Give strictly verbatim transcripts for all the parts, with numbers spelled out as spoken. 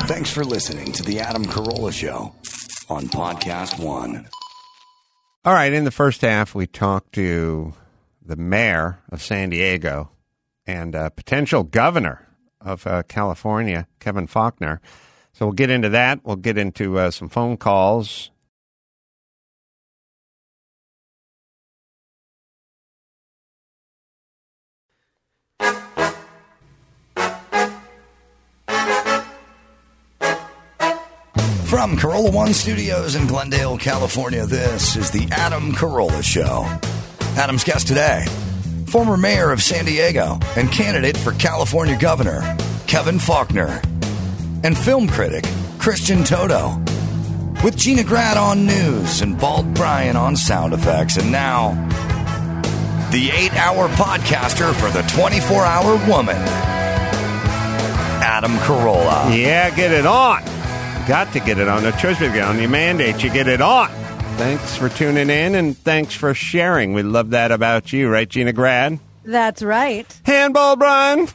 Thanks for listening to the Adam Carolla Show on Podcast One. All right, in the first half, we talked to the mayor of San Diego and uh, potential governor of uh, California, Kevin Faulconer. So we'll get into that. We'll get into uh, some phone calls. From Carolla One Studios in Glendale, California, this is the Adam Carolla Show. Adam's guest today, former mayor of San Diego and candidate for California governor, Kevin Faulconer, and film critic, Christian Toto. With Gina Grad on news and Bald Brian on sound effects. And now, the eight-hour podcaster for the twenty-four hour woman, Adam Carolla. Yeah, get it on. Got to get it on. No choice but to get on. You mandate you get it on. Thanks for tuning in, and thanks for sharing. We love that about you, right, Gina Grad? That's right. Handball, Brian.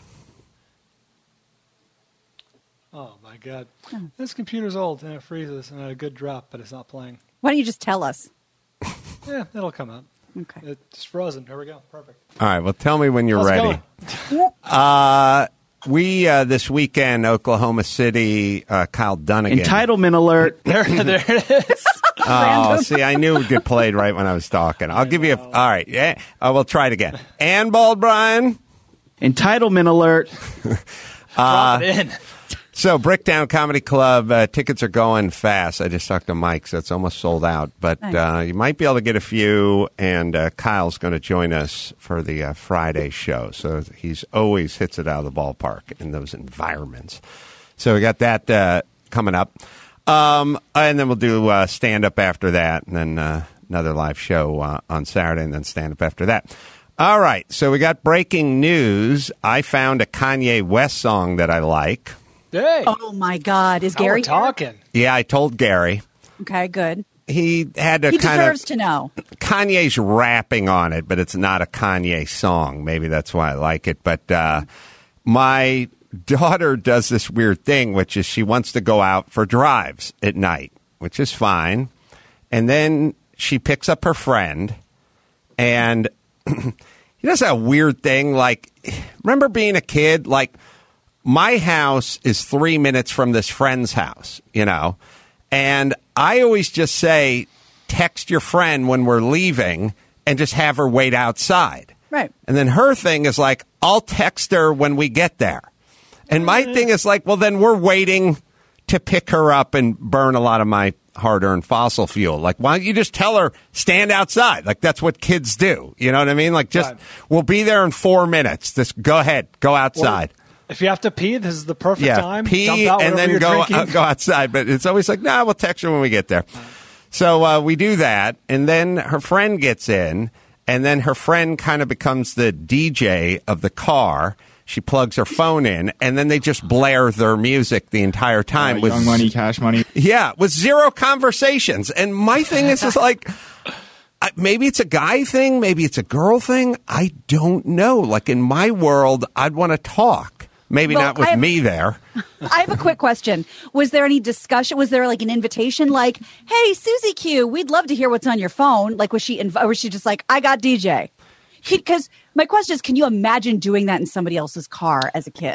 Oh, my God. Oh. This computer's old, and it freezes, and I had a good drop, but it's not playing. Why don't you just tell us? Yeah, it'll come up. Okay. It's frozen. Here we go. Perfect. All right, well, tell me when you're How's ready. uh... We, uh, this weekend, Oklahoma City, uh, Kyle Dunnigan. Entitlement alert. There, there it is. Oh, see, I knew it would get played right when I was talking. I'll I give know. you a, all right, yeah, I will try it again. And Bald Brian. Entitlement alert. uh, Drop it in. So, Bricktown Comedy Club, uh, tickets are going fast. I just talked to Mike, so it's almost sold out. But nice. uh, you might be able to get a few, and uh, Kyle's going to join us for the uh, Friday show. So he's always hits it out of the ballpark in those environments. So we got that uh, coming up. Um, and then we'll do uh, stand-up after that, and then uh, another live show uh, on Saturday, and then stand-up after that. All right, so we got breaking news. I found a Kanye West song that I like. Hey. Oh, my God. Is Now Gary we're talking? Yeah, I told Gary. Okay, good. He had to he kind of... He deserves to know. Kanye's rapping on it, but it's not a Kanye song. Maybe that's why I like it. But uh, my daughter does this weird thing, which is she wants to go out for drives at night, which is fine. And then she picks up her friend, and he does a weird thing. Like, remember being a kid? Like, my house is three minutes from this friend's house, you know, and I always just say, text your friend when we're leaving and just have her wait outside. Right. And then her thing is like, I'll text her when we get there. And my thing is like, well, then we're waiting to pick her up and burn a lot of my hard-earned fossil fuel. Like, why don't you just tell her, stand outside? Like, that's what kids do. You know what I mean? Like, just, right. We'll be there in four minutes. Just go ahead. Go outside. Well, if you have to pee, this is the perfect yeah, time. Pee Dump out and then go uh, go outside. But it's always like, nah, we'll text her when we get there. Right. So uh, we do that, and then her friend gets in, and then her friend kind of becomes the D J of the car. She plugs her phone in, and then they just blare their music the entire time. Uh, with Young Money, Cash Money. Yeah, with zero conversations. And my thing is just like, maybe it's a guy thing, maybe it's a girl thing. I don't know. Like, in my world, I'd want to talk. Maybe well, not with have, me there. I have a quick question. Was there any discussion? Was there like an invitation like, hey, Susie Q, we'd love to hear what's on your phone? Like, was she, inv- or was she just like, I got D J? Because my question is, can you imagine doing that in somebody else's car as a kid?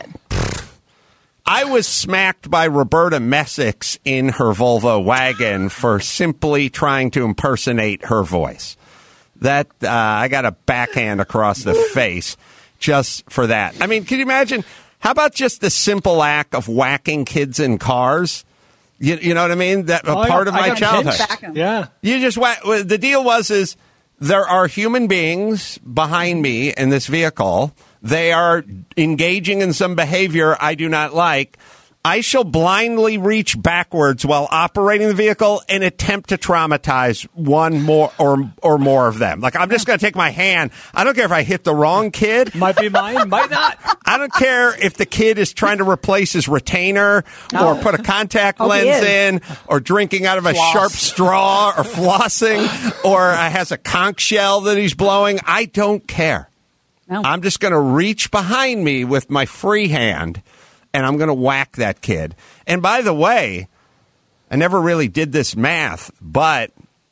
I was smacked by Roberta Messick in her Volvo wagon for simply trying to impersonate her voice. That uh, I got a backhand across the face just for that. I mean, can you imagine? How about just the simple act of whacking kids in cars? You, you know what I mean? That a oh, part got, of my childhood. Yeah. You just whack. The deal was is there are human beings behind me in this vehicle. They are engaging in some behavior I do not like. I shall blindly reach backwards while operating the vehicle and attempt to traumatize one more or or more of them. Like, I'm just going to take my hand. I don't care if I hit the wrong kid. Might be mine, might not. I don't care if the kid is trying to replace his retainer or oh. put a contact oh, lens in or drinking out of a Floss. sharp straw or flossing or has a conch shell that he's blowing. I don't care. No. I'm just going to reach behind me with my free hand and I'm going to whack that kid. And by the way, I never really did this math, but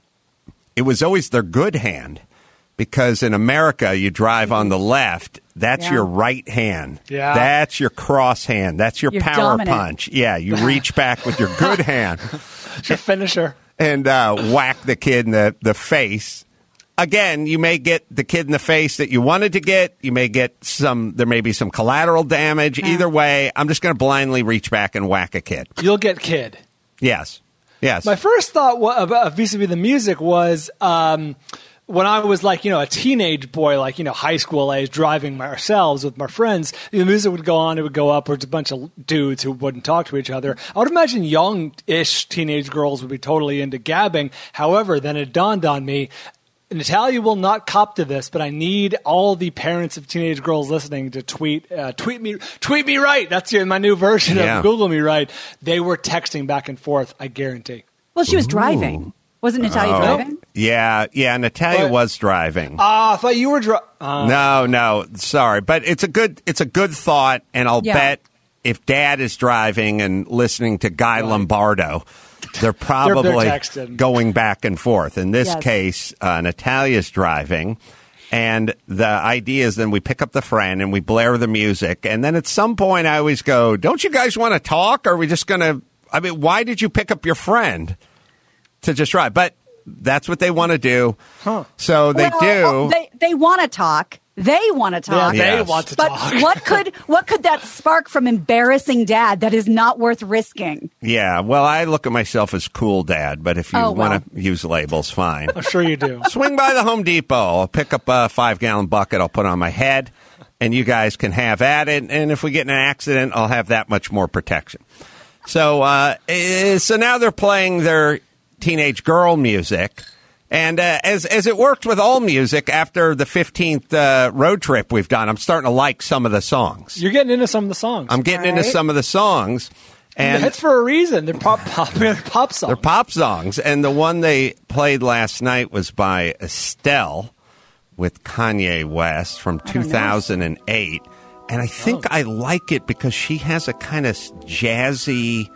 it was always their good hand. Because in America, you drive on the left. That's Yeah. your right hand. Yeah. That's your cross hand. That's your You're power dominant. punch. Yeah, you reach back with your good hand It's your finisher. and uh, whack the kid in the, the face. Again, you may get the kid in the face that you wanted to get. You may get some, there may be some collateral damage. Either way, I'm just going to blindly reach back and whack a kid. You'll get kid. Yes. Yes. My first thought wa- about vis-a-vis the music was um, when I was like, you know, a teenage boy, like, you know, high school age, driving my- ourselves with my friends, the music would go on, it would go up, or it's a bunch of dudes who wouldn't talk to each other. I would imagine young-ish teenage girls would be totally into gabbing. However, then it dawned on me, Natalia will not cop to this, but I need all the parents of teenage girls listening to tweet, uh, tweet me, tweet me right. That's your, my new version Yeah. of Google me right. They were texting back and forth, I guarantee. Well, she was driving. Wasn't Natalia Oh. driving? Yeah, yeah, Natalia But- was driving. Ah, I thought you were dri- uh, No, no, sorry, but it's a good it's a good thought, and I'll Yeah. bet if Dad is driving and listening to Guy Lombardo, they're probably texting. going back and forth. In this Yes. case, uh, Natalia's driving, and the idea is then we pick up the friend and we blare the music, and then at some point I always go, "Don't you guys want to talk? Or are we just going to? I mean, why did you pick up your friend to just drive?" But that's what they want to do, so they Well, do. They they want to talk. They want to Yeah, talk. they Yes. want to But talk. what could what could that spark from embarrassing Dad that is not worth risking? Yeah, well, I look at myself as cool dad, but if you Oh, well. want to use labels, fine. I'm sure you do. Swing by the Home Depot. I'll pick up a five-gallon bucket. I'll put on my head, and you guys can have at it. And if we get in an accident, I'll have that much more protection. So, uh, eh, so now they're playing their teenage girl music. And uh, as as it worked with all music, after the fifteenth uh, road trip we've done, I'm starting to like some of the songs. You're getting into some of the songs. I'm getting into Right. some of the songs. And That's for a reason. They're pop, pop, pop songs. they're pop songs, and the one they played last night was by Estelle with Kanye West from two thousand eight. And I think I like it because she has a kind of jazzy.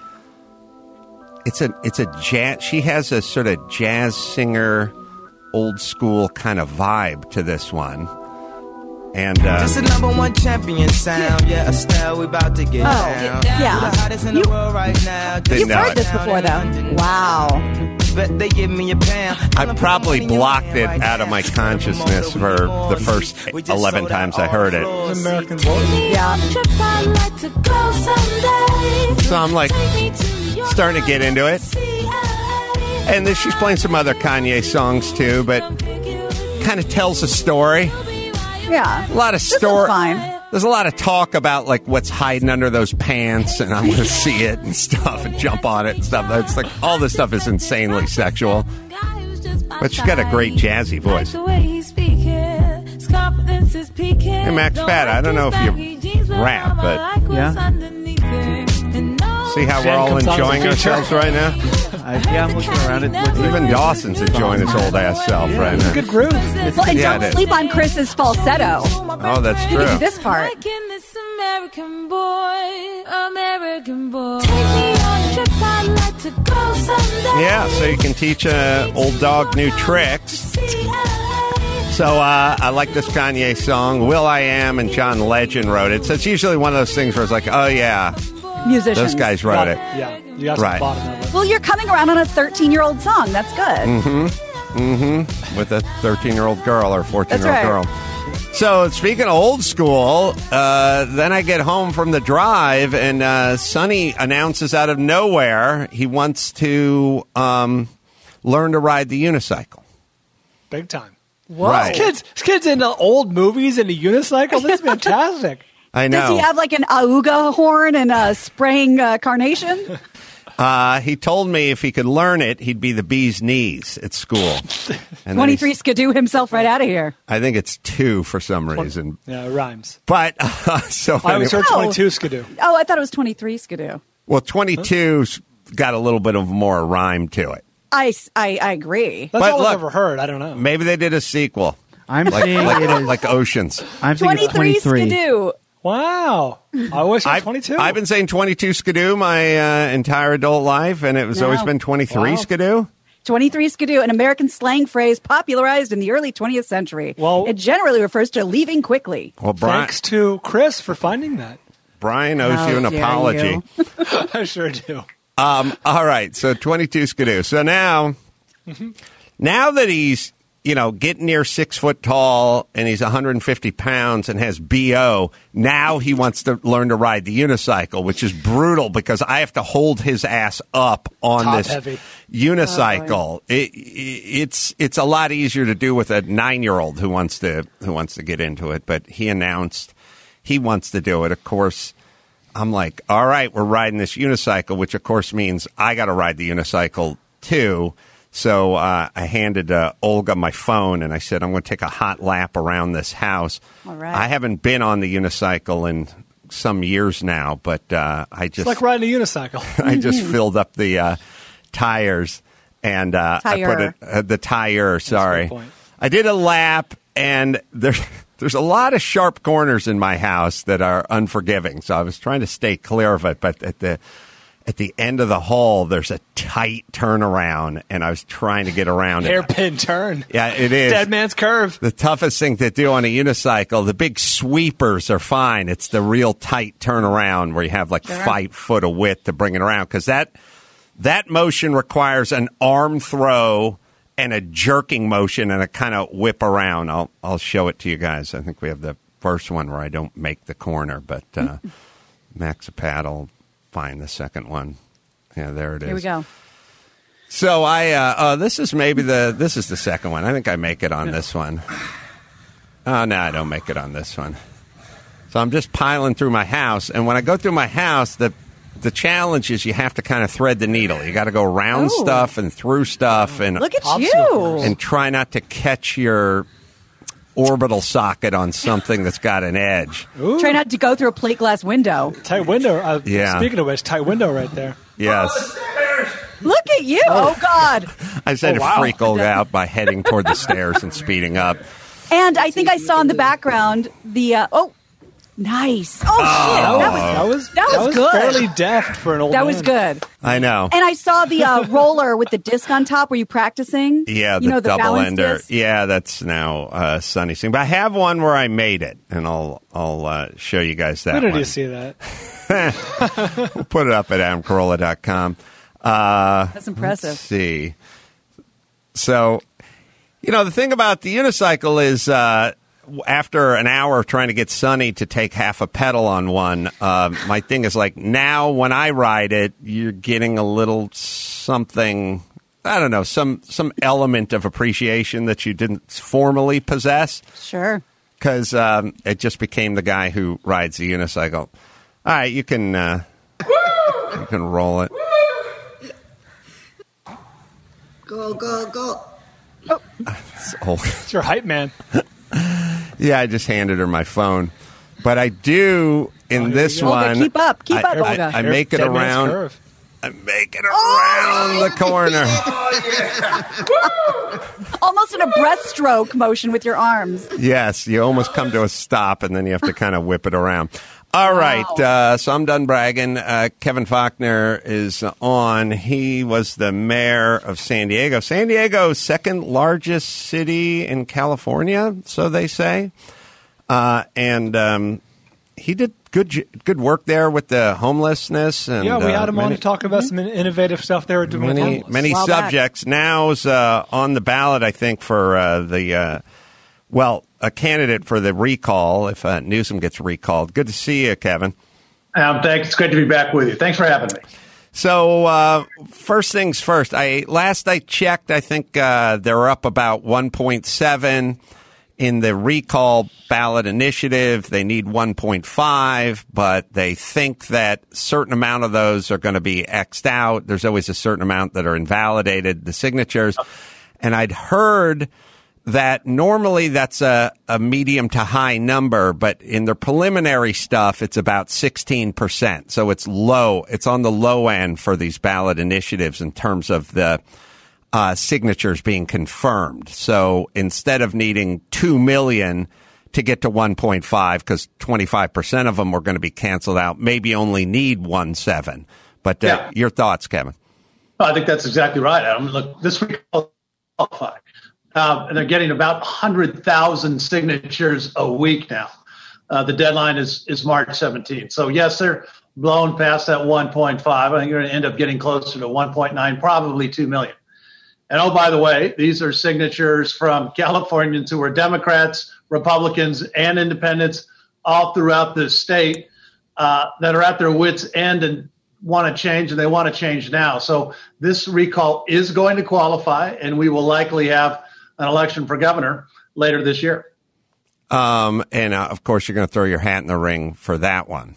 It's a it's a jazz. She has a sort of jazz singer, old school kind of vibe to this one. And uh, This is number one champion sound. Yeah, Estelle, we about to get Oh, down. yeah. We're the hottest in the You- world right now. Didn't You've know heard it. this before, though. Wow. Bet they give me a pound. I probably blocked it out of my consciousness for the first eleven times I heard it. American Boy. Yeah. So I'm like starting to get into it. And then she's playing some other Kanye songs too, but kind of tells a story. Yeah. A lot of This is story. fine. There's a lot of talk about like what's hiding under those pants, and I'm going to see it and stuff and jump on it and stuff. It's like all this stuff is insanely sexual. But she's got a great jazzy voice. Hey, Max Fat, I don't know if you rap, but Yeah. see how we're Jen all comes on enjoying as a feature. ourselves right now? I, yeah, I'm looking around. It looks Even Dawson's enjoying his old ass self right now. Good groove. Well, and Yeah, don't it is. sleep on Chris's falsetto. Oh, that's You can do true. this part. American boy, American boy. Take me on a trip, I'd like to go someday. Yeah, so you can teach a old dog new tricks. So uh, I like this Kanye song. Will I Am and John Legend wrote it. So it's usually one of those things where it's like, oh yeah, Musicians. those guys wrote it. Yeah, you got Right. the bottom of it. Well, you're coming around on a thirteen-year-old song. That's good. Mm. With a thirteen-year-old girl or fourteen-year-old That's girl. So speaking of old school, uh, then I get home from the drive, and uh, Sonny announces out of nowhere he wants to um, learn to ride the unicycle. Big time. Right. This kid's, this kid's into old movies and a unicycle. This is fantastic. I know. Does he have like an auga horn and a spraying uh, carnation? Uh, he told me if he could learn it, he'd be the bee's knees at school. And then twenty-three he's- skidoo himself right out of here. I think it's two for some reason. Yeah, it rhymes. But uh, so I always anyway- heard Oh. twenty-two skidoo. Oh, I thought it was twenty-three skidoo. well, twenty-two's got a little bit of more rhyme to it. I, I, I agree. That's But all look- I've ever heard. I don't know. Maybe they did a sequel, I'm like seeing like, it as like Oceans. I'm thinking it's twenty-three twenty-three. skidoo. Wow. I wish it was I've, twenty-two. I've been saying twenty-two skidoo my uh, entire adult life, and it was No. always been twenty-three Wow. skidoo. twenty-three skidoo, an American slang phrase popularized in the early twentieth century. Well- it generally refers to leaving quickly. Well, Brian, Thanks to Chris for finding that. Brian owes How you an dare apology. you. I sure do. Um, all right, so twenty-two skidoo. So now, now that he's, you know, getting near six foot tall and he's one hundred fifty pounds and has B O, now he wants to learn to ride the unicycle, which is brutal because I have to hold his ass up on Top this heavy. unicycle. it, it, it's it's a lot easier to do with a nine year old who wants to who wants to get into it, but he announced he wants to do it. Of course, I'm like, all right, we're riding this unicycle, which of course means I got to ride the unicycle too. So uh, I handed uh, Olga my phone and I said, I'm going to take a hot lap around this house. All right. I haven't been on the unicycle in some years now, but uh, I just It's like riding a unicycle. I just filled up the uh, tires and uh, I put it Tire. uh, the tire. Sorry, good point. I did a lap, and there, there's a lot of sharp corners in my house that are unforgiving. So I was trying to stay clear of it, but at the at the end of the hall, there's a tight turnaround, and I was trying to get around it. Hairpin turn. Yeah, it is. Dead man's curve. The toughest thing to do on a unicycle, the big sweepers are fine. It's the real tight turnaround where you have like five foot of width to bring it around, because that that motion requires an arm throw and a jerking motion and a kind of whip around. I'll I'll show it to you guys. I think we have the first one where I don't make the corner, but uh, Maxipad will find the second one. Yeah, there it is. Here we go. So I, uh, oh, this is maybe the, this is the second one. I think I make it on this one. Oh, no, I don't make it on this one. So I'm just piling through my house. And when I go through my house, the, the challenge is you have to kind of thread the needle. You got to go around Oh. stuff and through stuff and, Look at Obstacle you. course. and try not to catch your orbital socket on something that's got an edge. Try not to go through a plate glass window. Tight window. Uh, Yeah. Speaking of which, tight window right there. Yes. Look at you. Oh, God. I just had Oh, to wow. freak Olga out by heading toward the stairs and speeding up. And I think I saw in the background the, uh, oh, nice. Oh, shit. That was, That was That was good. fairly deft for an old that man. was good. I know. And I saw the uh, roller with the disc on top. Were you practicing? Yeah, the, you know, the double balance ender. disc? Yeah, that's now uh, Sunny Sing. But I have one where I made it, and I'll I'll uh, show you guys that Where did one. you see that? We'll put it up at adam carolla dot com. Uh, That's impressive. Let's see. So, you know, the thing about the unicycle is uh, after an hour of trying to get Sunny to take half a pedal on one, uh, my thing is like now when I ride it, you're getting a little something, I don't know, some, some element of appreciation that you didn't formerly possess, Sure. because um, it just became the guy who rides the unicycle. All right, you can, uh, you can roll it. Go, go, go. It's old. It's your hype man. Yeah, I just handed her my phone. But I do in here this you go. Olga, one. keep up. Keep I, up, I- Olga. I make it Dead man's around. curve. I make it around the corner. Almost in a breaststroke motion with your arms. Yes, you almost come to a stop, and then you have to kind of whip it around. All right, uh, so I'm done bragging. Uh, Kevin Faulkner is on. He was the mayor of San Diego. San Diego, second largest city in California, so they say. Uh, and um, he did good j- good work there with the homelessness. And, Yeah, we uh, had him on many- to talk about some innovative stuff they were doing with many homeless. many While back. subjects. Now's uh, on the ballot, I think, for uh, the uh, well, a candidate for the recall if uh, Newsom gets recalled. Good to see you, Kevin. Um, thanks. It's great to be back with you. Thanks for having me. So uh, first things first. I last I checked, I think uh, they're up about one point seven in the recall ballot initiative. They need one point five, but they think that certain amount of those are going to be X'd out. There's always a certain amount that are invalidated, the signatures. And I'd heard that normally that's a, a medium to high number, but in their preliminary stuff, it's about sixteen percent. So it's low. It's on the low end for these ballot initiatives in terms of the uh, signatures being confirmed. So instead of needing two million to get to one point five because twenty-five percent of them are going to be canceled out, maybe only need one point seven. But uh, Yeah. your thoughts, Kevin? I think that's exactly right, Adam. Look, this week, qualify. Um, and they're getting about one hundred thousand signatures a week now. Uh, the deadline is, is March seventeenth. So, yes, they're blown past that one point five. I think you're going to end up getting closer to one point nine, probably two million. And, oh, by the way, these are signatures from Californians who are Democrats, Republicans, and independents all throughout the state uh, that are at their wits' end and want to change, and they want to change now. So this recall is going to qualify, and we will likely have an election for governor later this year. Um, and, uh, of course, you're going to throw your hat in the ring for that one.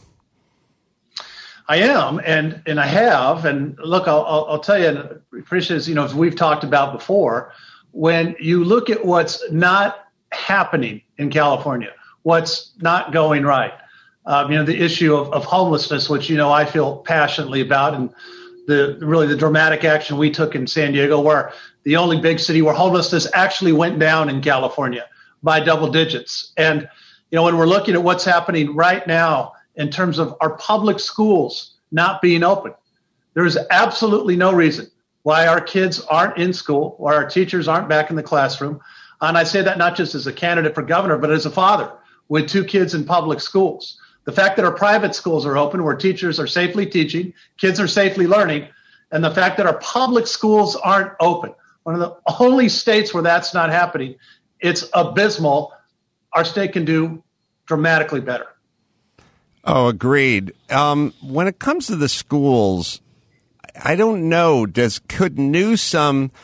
I am, and and I have, and look, I'll, I'll, I'll tell you, and appreciate this, you know, as we've talked about before, when you look at what's not happening in California, what's not going right, um, you know, the issue of, of homelessness, which, you know, I feel passionately about, and the really the dramatic action we took in San Diego, where the only big city where homelessness actually went down in California by double digits. And, you know, when we're looking at what's happening right now in terms of our public schools not being open, there is absolutely no reason why our kids aren't in school, why our teachers aren't back in the classroom. And I say that not just as a candidate for governor, but as a father with two kids in public schools. The fact that our private schools are open, where teachers are safely teaching, kids are safely learning, and the fact that our public schools aren't open. One of the only states where that's not happening, it's abysmal. Our state can do dramatically better. Oh, agreed. Um, when it comes to the schools, I don't know. Does could Newsom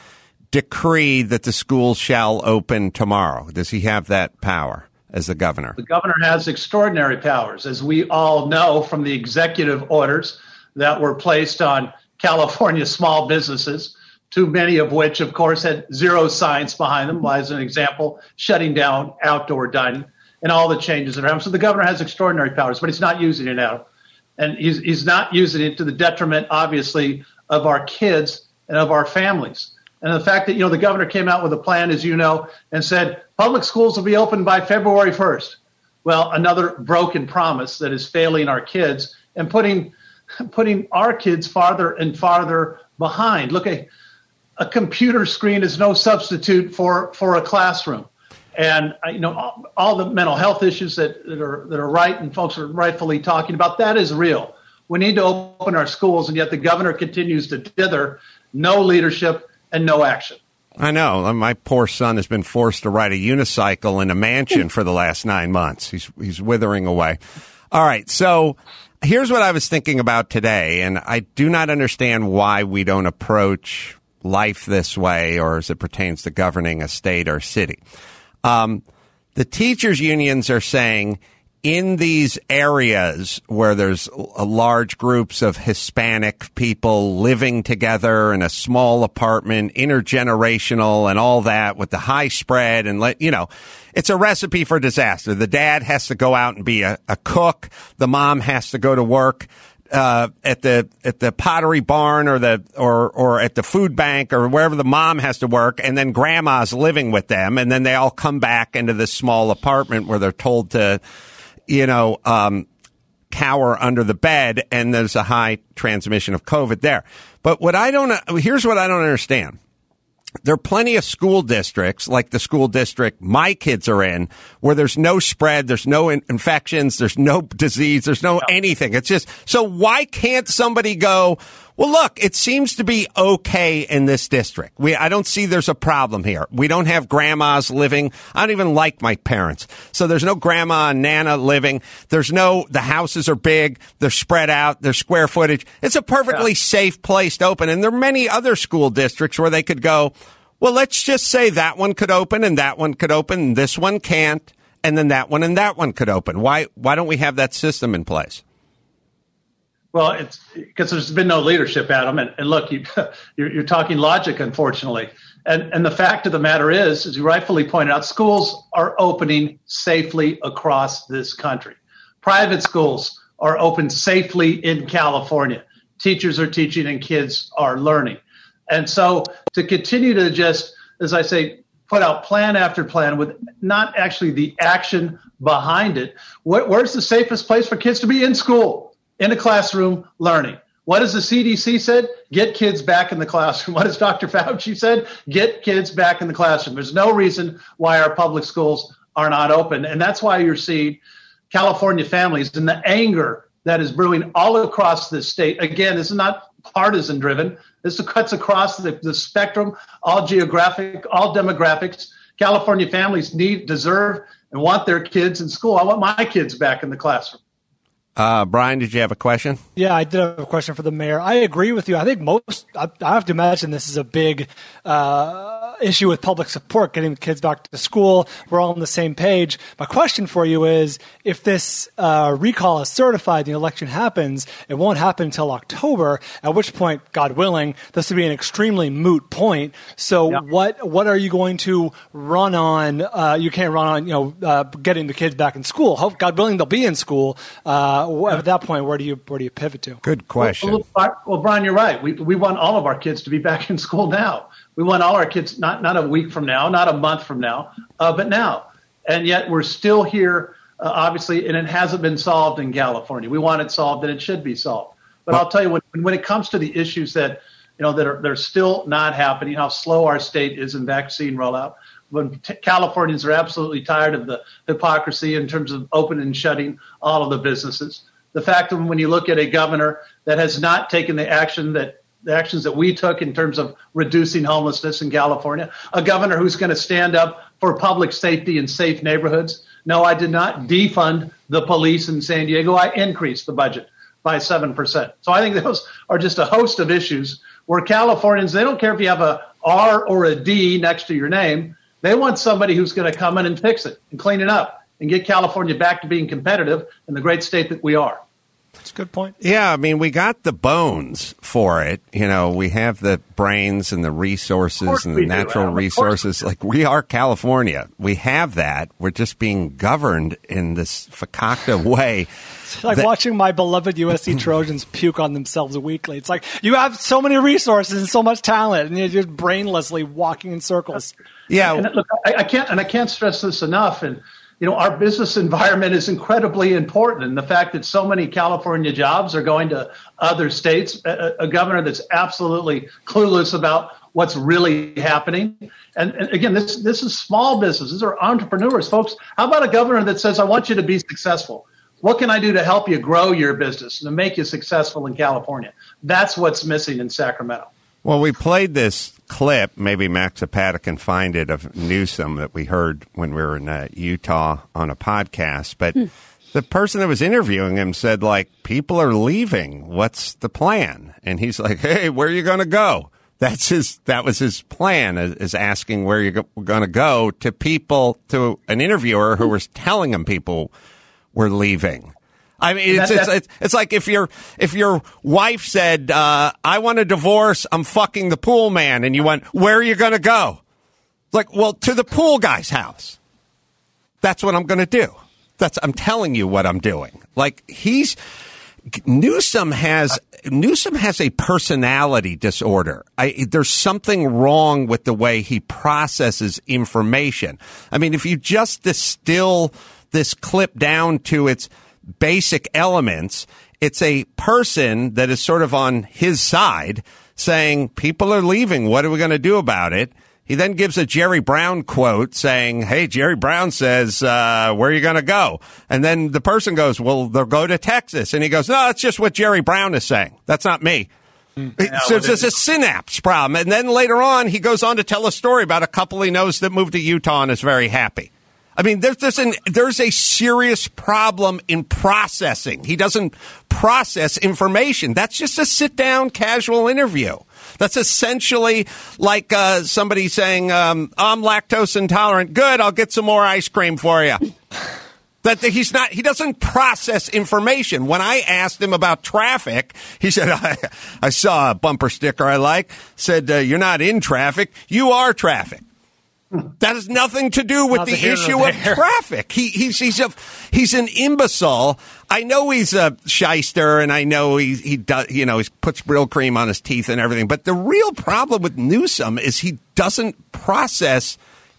decree that the schools shall open tomorrow? Does he have that power as the governor? The governor has extraordinary powers, as we all know from the executive orders that were placed on California small businesses, too many of which, of course, had zero science behind them, as an example, shutting down outdoor dining and all the changes that are happening. So the governor has extraordinary powers, but he's not using it now. And he's, he's not using it to the detriment, obviously, of our kids and of our families. And the fact that, you know, the governor came out with a plan, as you know, and said public schools will be open by February first. Well, another broken promise that is failing our kids and putting putting our kids farther and farther behind. Look, a, a computer screen is no substitute for, for a classroom. And, you know, all, all the mental health issues that, that are that are right and folks are rightfully talking about, that is real. We need to open our schools, and yet the governor continues to dither, no leadership and no action. I know. My poor son has been forced to ride a unicycle in a mansion for the last nine months. He's he's withering away. All right. So here's what I was thinking about today, and I do not understand why we don't approach life this way, or as it pertains to governing a state or city. Um, the teachers' unions are saying in these areas where there's a large groups of Hispanic people living together in a small apartment, intergenerational and all that, with the high spread, and let, you know, it's a recipe for disaster. The dad has to go out and be a, a cook. The mom has to go to work uh at the at the Pottery Barn or the or or at the food bank or wherever the mom has to work, and then grandma's living with them, and then they all come back into this small apartment where they're told to, you know, um cower under the bed, and there's a high transmission of COVID there. But what I don't here's what I don't understand. There are plenty of school districts, like the school district my kids are in, where there's no spread, there's no in- infections, there's no disease, there's no anything. It's just, so why can't somebody go, well, look, it seems to be okay in this district. We, I don't see there's a problem here. We don't have grandmas living. I don't even like my parents. So there's no grandma and nana living. There's no, the houses are big. They're spread out. They're square footage. It's a perfectly yeah. safe place to open. And there are many other school districts where they could go, well, let's just say that one could open and that one could open and this one can't. And then that one and that one could open. Why, why don't we have that system in place? Well, it's because there's been no leadership, Adam. And, and look, you, you're, you're talking logic, unfortunately. And, and the fact of the matter is, as you rightfully pointed out, schools are opening safely across this country. Private schools are open safely in California. Teachers are teaching and kids are learning. And so to continue to just, as I say, put out plan after plan with not actually the action behind it. What, where's the safest place for kids to be? In school, in a classroom, learning. What has the C D C said? Get kids back in the classroom. What has Doctor Fauci said? Get kids back in the classroom. There's no reason why our public schools are not open. And that's why you're seeing California families and the anger that is brewing all across this state. Again, this is not partisan driven. This cuts across the, the spectrum, all geographic, all demographics. California families need, deserve, and want their kids in school. I want my kids back in the classroom. Uh, Brian, did you have a question? Yeah, I did have a question for the mayor. I agree with you. I think most, I, I have to imagine this is a big uh, issue with public support, getting the kids back to school. We're all on the same page. My question for you is, if this uh, recall is certified, the election happens, it won't happen until October, at which point, God willing, this will be an extremely moot point. So yeah. what what are you going to run on? Uh, you can't run on, you know, uh, getting the kids back in school. Hope, God willing, they'll be in school. Uh, At that point, where do you where do you pivot to? Good question. Well, well, well, Brian, you're right. We we want all of our kids to be back in school now. We want all our kids not not a week from now, not a month from now, uh, but now. And yet we're still here, uh, obviously, and it hasn't been solved in California. We want it solved, and it should be solved. But I'll tell you, when when it comes to the issues that you know that are they're still not happening, how slow our state is in vaccine rollout. When t- Californians are absolutely tired of the hypocrisy in terms of open and shutting all of the businesses. The fact that when you look at a governor that has not taken the action that the actions that we took in terms of reducing homelessness in California, a governor who's going to stand up for public safety and safe neighborhoods. No, I did not defund the police in San Diego. I increased the budget by seven percent. So I think those are just a host of issues where Californians, they don't care if you have a R or a D next to your name. They want somebody who's going to come in and fix it and clean it up and get California back to being competitive in the great state that we are. That's a good point. Yeah, I mean, we got the bones for it. You know, we have the brains and the resources and the natural resources. Like, we are California. We have that. We're just being governed in this fakakta way. It's like that, watching my beloved U S C Trojans puke on themselves weekly. It's like you have so many resources and so much talent, and you're just brainlessly walking in circles. Yeah, and look, I, I can't, and I can't stress this enough. And you know, our business environment is incredibly important, and the fact that so many California jobs are going to other states. A, a governor that's absolutely clueless about what's really happening. And, and again, this this is small business. These are entrepreneurs, folks. How about a governor that says, "I want you to be successful. What can I do to help you grow your business and to make you successful in California?" That's what's missing in Sacramento. Well, we played this clip, maybe Max Zapata can find it, of Newsom that we heard when we were in uh, Utah on a podcast. But hmm. the person that was interviewing him said, like, people are leaving. What's the plan? And he's like, hey, where are you going to go? That's his. That was his plan, is, is asking where you're going to go to people, to an interviewer who was telling him people were leaving. I mean, it's, it's, it's, it's like if your, if your wife said, uh, I want a divorce, I'm fucking the pool man. And you went, where are you going to go? It's like, well, to the pool guy's house. That's what I'm going to do. That's, I'm telling you what I'm doing. Like, he's, Newsom has, Newsom has a personality disorder. I, there's something wrong with the way he processes information. I mean, if you just distill this clip down to its basic elements, it's a person that is sort of on his side saying, people are leaving. What are we going to do about it? He then gives a Jerry Brown quote saying, hey, Jerry Brown says, uh, where are you going to go? And then the person goes, well, they'll go to Texas. And he goes, no, that's just what Jerry Brown is saying. That's not me. Yeah, so it's a synapse problem. And then later on, he goes on to tell a story about a couple he knows that moved to Utah and is very happy. I mean, there's, there's, an, there's a serious problem in processing. He doesn't process information. That's just a sit-down, casual interview. That's essentially like uh, somebody saying, um, I'm lactose intolerant. Good, I'll get some more ice cream for you. That he's not, he doesn't process information. When I asked him about traffic, he said, I, I saw a bumper sticker I like, said, uh, you're not in traffic, you are traffic. That has nothing to do with the issue of traffic. He, he's he's a he's an imbecile. I know he's a shyster, and I know he he does you know he puts Brill cream on his teeth and everything. But the real problem with Newsom is he doesn't process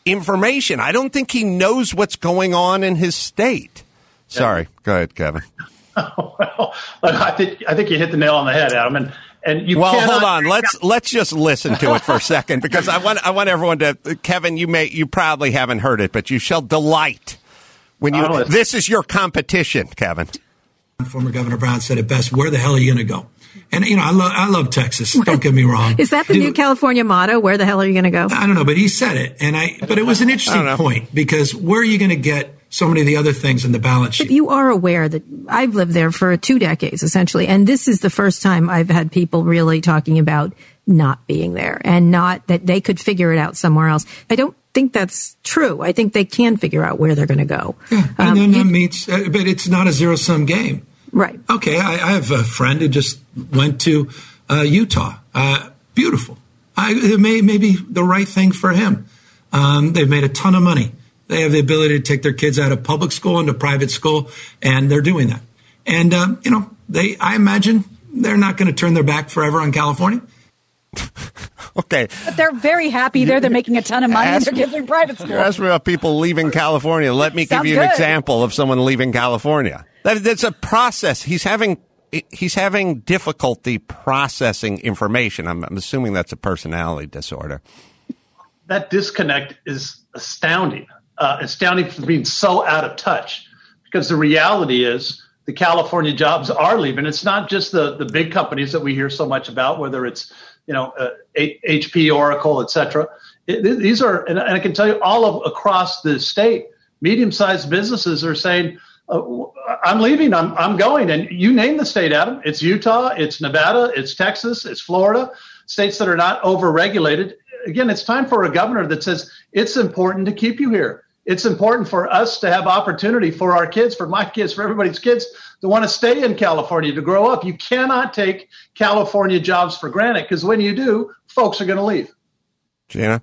information. I don't think he knows what's going on in his state. Sorry. Go ahead, Kevin. Well, I think I think you hit the nail on the head, Adam. And and you well, cannot- hold on. Let's let's just listen to it for a second, because I want I want everyone to. Kevin, you may you probably haven't heard it, but you shall delight when you. Oh, this is your competition, Kevin. Former Governor Brown said it best. Where the hell are you going to go? And, you know, I love I love Texas. Don't get me wrong. Is that the Do, new California motto? Where the hell are you going to go? I don't know, but he said it. And I, but it was an interesting point, because where are you going to get so many of the other things in the balance sheet? But you are aware that I've lived there for two decades, essentially. And this is the first time I've had people really talking about not being there and not that they could figure it out somewhere else. I don't think that's true. I think they can figure out where they're going to go. Yeah, and um, then you, that means, uh, but it's not a zero sum game. Right. Okay, I, I have a friend who just went to uh, Utah. Uh, beautiful. I, it may, may be the right thing for him. Um, they've made a ton of money. They have the ability to take their kids out of public school into private school, and they're doing that. And, um, you know, they, I imagine they're not going to turn their back forever on California. Okay. But they're very happy there. They're making a ton of money. Ask, and their kids are in private school. You're asking about people leaving California. Let me give Sounds you an good. example of someone leaving California. That, that's a process. He's having he's having difficulty processing information. I'm, I'm assuming that's a personality disorder. That disconnect is astounding. Uh, astounding for being so out of touch, because the reality is the California jobs are leaving. It's not just the, the big companies that we hear so much about, whether it's, you know, uh, H P, Oracle, et cetera. It, these are, and I can tell you all of across the state, medium-sized businesses are saying, uh, I'm leaving, I'm, I'm going. And you name the state, Adam. It's Utah, it's Nevada, it's Texas, it's Florida, states that are not over-regulated. Again, it's time for a governor that says it's important to keep you here. It's important for us to have opportunity for our kids, for my kids, for everybody's kids to want to stay in California, to grow up. You cannot take California jobs for granted, because when you do, folks are going to leave. Gina?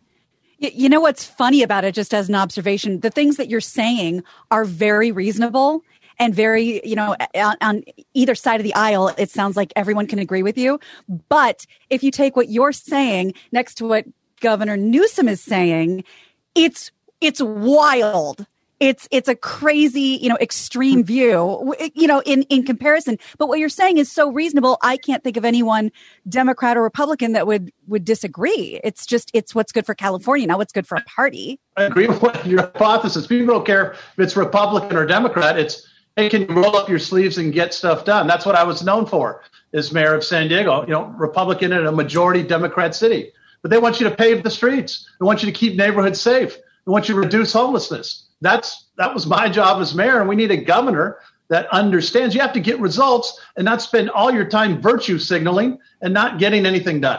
You know what's funny about it, just as an observation, the things that you're saying are very reasonable and very, you know, on, on either side of the aisle, it sounds like everyone can agree with you. But if you take what you're saying next to what Governor Newsom is saying, it's it's wild. It's it's a crazy, you know, extreme view, you know, in, in comparison. But what you're saying is so reasonable. I can't think of anyone, Democrat or Republican, that would, would disagree. It's just, it's what's good for California, not what's good for a party. I agree with your hypothesis. People don't care if it's Republican or Democrat. It's, hey, can you roll up your sleeves and get stuff done? That's what I was known for as mayor of San Diego, you know, Republican in a majority Democrat city. But they want you to pave the streets. They want you to keep neighborhoods safe. They want you to reduce homelessness. That's that was my job as mayor, and we need a governor that understands. You have to get results and not spend all your time virtue signaling and not getting anything done.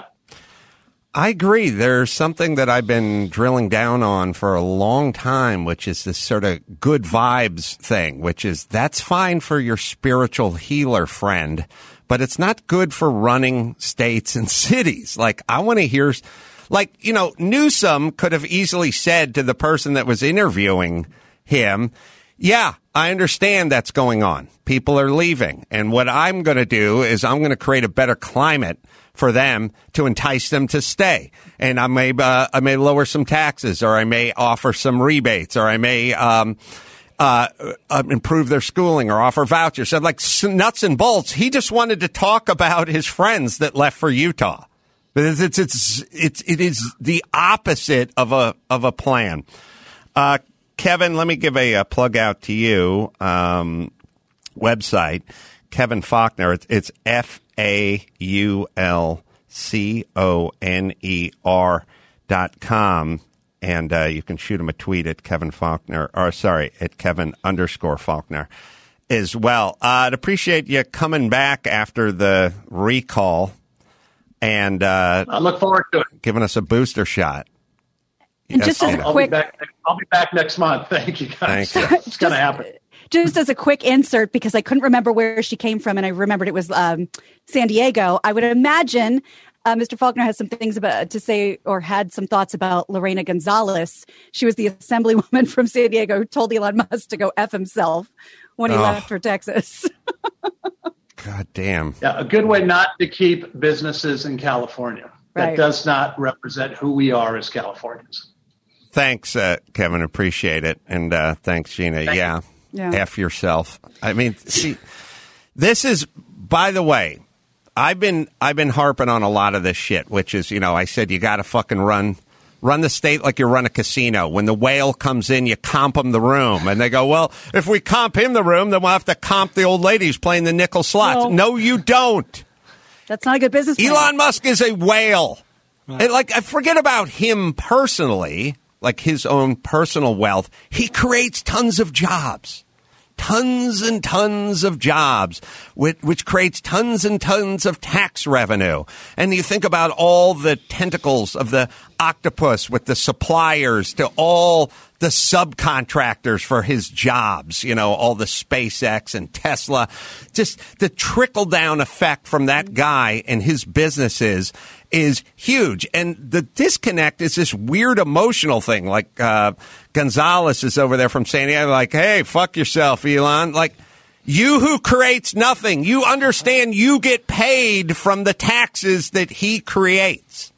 I agree. There's something that I've been drilling down on for a long time, which is this sort of good vibes thing, which is that's fine for your spiritual healer friend, but it's not good for running states and cities. Like, I want to hear... Like, you know, Newsom could have easily said to the person that was interviewing him, yeah, I understand that's going on. People are leaving. And what I'm going to do is I'm going to create a better climate for them to entice them to stay. And I may, uh, I may lower some taxes, or I may offer some rebates, or I may, um, uh, uh improve their schooling or offer vouchers. So like nuts and bolts. He just wanted to talk about his friends that left for Utah. But it's, it's, it's, it's, it is the opposite of a, of a plan. Uh, Kevin, let me give a, a plug out to you. Um, website, Kevin Faulconer. It's, it's F A U L C O N E R dot com. And, uh, you can shoot him a tweet at Kevin Faulconer, or sorry, at Kevin underscore Faulconer as well. Uh, I'd appreciate you coming back after the recall. And uh, I look forward to it. Giving us a booster shot. And Yes, just as a I'll, quick, be back, I'll be back next month. Thank you, guys. Thank you. It's going to happen. just as a quick insert, because I couldn't remember where she came from, and I remembered it was um, San Diego. I would imagine uh, Mister Faulconer has some things about to say, or had some thoughts about Lorena Gonzalez. She was the assemblywoman from San Diego who told Elon Musk to go F himself when he Oh. left for Texas. God damn. Yeah, a good way not to keep businesses in California. That Right. does not represent who we are as Californians. Thanks, uh, Kevin. Appreciate it. And uh, thanks, Gina. Thank yeah. Yeah. F yourself. I mean, see, this is, by the way, I've been I've been harping on a lot of this shit, which is, you know, I said you got to fucking run run the state like you run a casino. When the whale comes in, you comp him the room. And they go, well, if we comp him the room, then we'll have to comp the old ladies playing the nickel slots. No, no you don't. That's not a good business plan. Elon Musk is a whale. Right. And like, I forget about him personally, like his own personal wealth. He creates tons of jobs. Tons and tons of jobs, which, which creates tons and tons of tax revenue. And you think about all the tentacles of the octopus with the suppliers to all the subcontractors for his jobs, you know, all the SpaceX and Tesla. Just the trickle-down effect from that guy and his businesses is huge. And the disconnect is this weird emotional thing. Like uh, Gonzalez is over there from San Diego, like, hey, fuck yourself, Elon. Like, you who creates nothing, you understand you get paid from the taxes that he creates.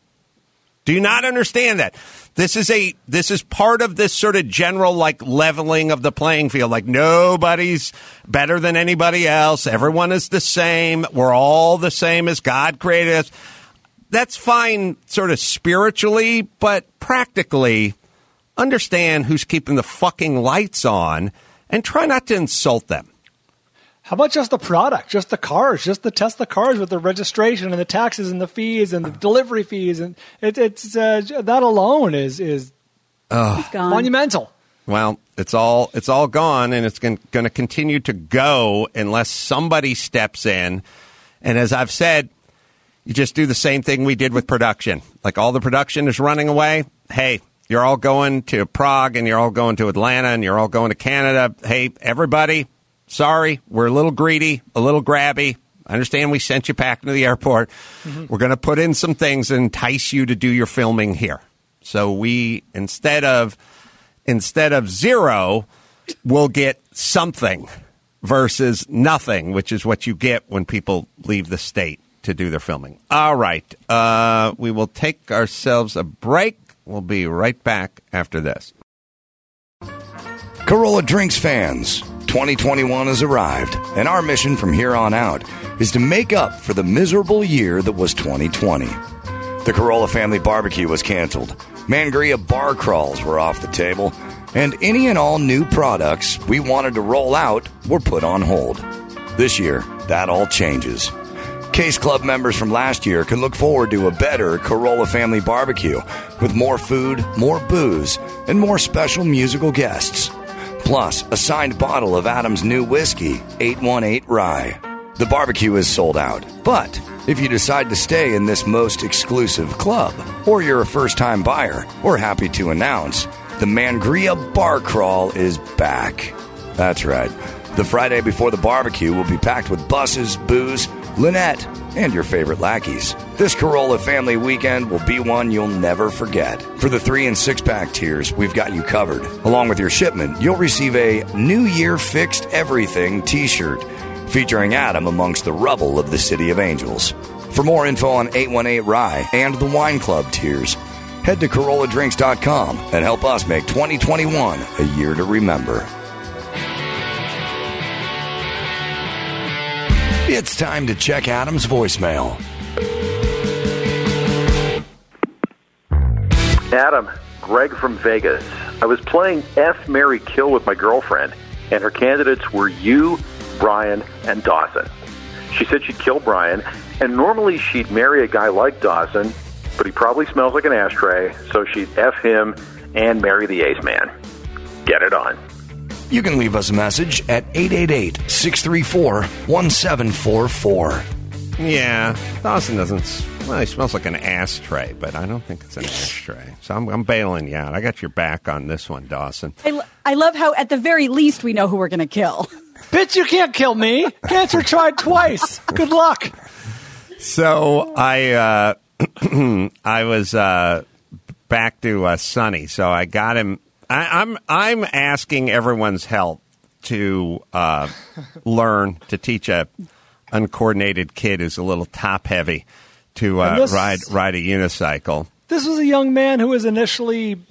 Do you not understand that? This is a this is part of this sort of general like leveling of the playing field. Like nobody's better than anybody else. Everyone is the same. We're all the same as God created us. That's fine sort of spiritually, but practically understand who's keeping the fucking lights on and try not to insult them. How about just the product, just the cars, just the Tesla cars with the registration and the taxes and the fees and the delivery fees, and it, it's uh, that alone is is monumental. Well, it's all it's all gone, and it's going to continue to go unless somebody steps in. And as I've said, you just do the same thing we did with production. Like all the production is running away. Hey, you're all going to Prague, and you're all going to Atlanta, and you're all going to Canada. Hey, everybody. Sorry, we're a little greedy, a little grabby. I understand we sent you back to the airport. Mm-hmm. We're going to put in some things and entice you to do your filming here. So we, instead of instead of zero, we'll get something versus nothing, which is what you get when people leave the state to do their filming. All right. Uh, we will take ourselves a break. We'll be right back after this. Corolla Drinks fans, twenty twenty-one has arrived, and our mission from here on out is to make up for the miserable year that was twenty twenty. The Corolla Family Barbecue was canceled, Mangria bar crawls were off the table, and any and all new products we wanted to roll out were put on hold. This year, that all changes. Case Club members from last year can look forward to a better Corolla Family Barbecue with more food, more booze, and more special musical guests. Plus, a signed bottle of Adam's new whiskey, eight one eight Rye. The barbecue is sold out, but if you decide to stay in this most exclusive club, or you're a first-time buyer, we're happy to announce the Mangria Bar Crawl is back. That's right. The Friday before the barbecue will be packed with buses, booze, Lynette, and your favorite lackeys. This Corolla family weekend will be one you'll never forget. For the three and six pack tiers, we've got you covered. Along with your shipment, you'll receive a New Year Fixed Everything t-shirt featuring Adam amongst the rubble of the City of Angels. For more info on eight one eight Rye and the Wine Club tiers, head to Corolla Drinks dot com and help us make twenty twenty-one a year to remember. It's time to check Adam's voicemail. Adam, Greg from Vegas. I was playing F, Marry, Kill with my girlfriend, and her candidates were you, Brian, and Dawson. She said she'd kill Brian, and normally she'd marry a guy like Dawson, but he probably smells like an ashtray, so she'd F him and marry the ace man. Get it on. You can leave us a message at eight eight eight, six three four, one seven four four. Yeah, Dawson doesn't... Well, he smells like an ashtray, but I don't think it's an ashtray. So I'm, I'm bailing you out. I got your back on this one, Dawson. I, lo- I love how, at the very least, we know who we're going to kill. Bitch, you can't kill me. Cancer tried twice. Good luck. So I uh, I was uh, back to uh, Sonny, so I got him... I, I'm I'm asking everyone's help to uh, learn to teach a uncoordinated kid who's a little top heavy to uh, this, ride ride a unicycle. This was a young man who was initially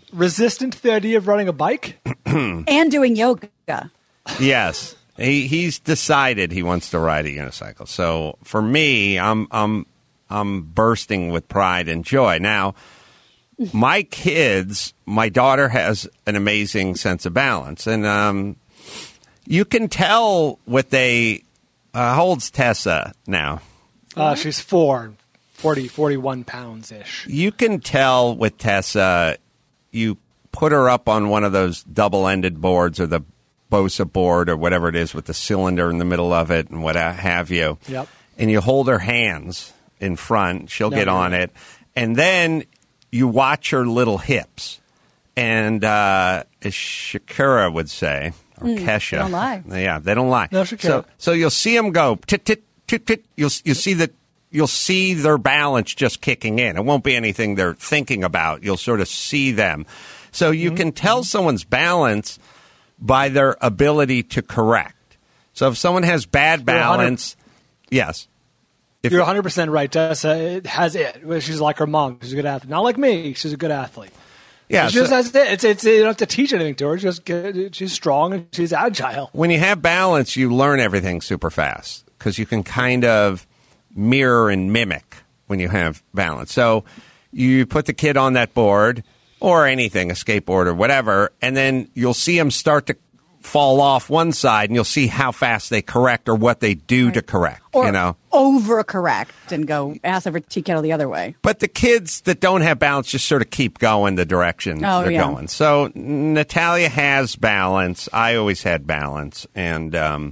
resistant to the idea of running a bike and doing yoga. Yes. He he's decided he wants to ride a unicycle. So for me, I'm I'm I'm bursting with pride and joy. Now, my kids, my daughter has an amazing sense of balance, and um, you can tell what they. Uh, how old's Tessa now? Uh, she's four, forty, forty-one pounds ish. You can tell with Tessa. You put her up on one of those double-ended boards or the BOSA board or whatever it is with the cylinder in the middle of it and what have you. Yep. And you hold her hands in front. She'll No, get no, on no. it. And then you watch her little hips. And uh, as Shakira would say, or Mm, Kesha. they don't lie. Yeah, they don't lie. No, Shakira. So, so you'll see them go tit, tit, tit, tit. You'll, you'll see that. You'll see their balance just kicking in. It won't be anything they're thinking about. You'll sort of see them. So you Mm-hmm. can tell someone's balance by their ability to correct. So if someone has bad You're one hundred balance, yes. If You're one hundred percent right. Tessa has it. She's like her mom. She's a good athlete. Not like me. She's a good athlete. Yeah, She just so- has it. It's, it's, you don't have to teach anything to her. Just get, she's strong and she's agile. when you have balance, you learn everything super fast because you can kind of mirror and mimic when you have balance. So you put the kid on that board or anything, a skateboard or whatever, and then you'll see them start to fall off one side, and you'll see how fast they correct or what they do to correct. Or you know, overcorrect and go ass over tea kettle the other way. but the kids that don't have balance just sort of keep going the direction Oh, they're yeah. going. So Natalia has balance. I always had balance, and um,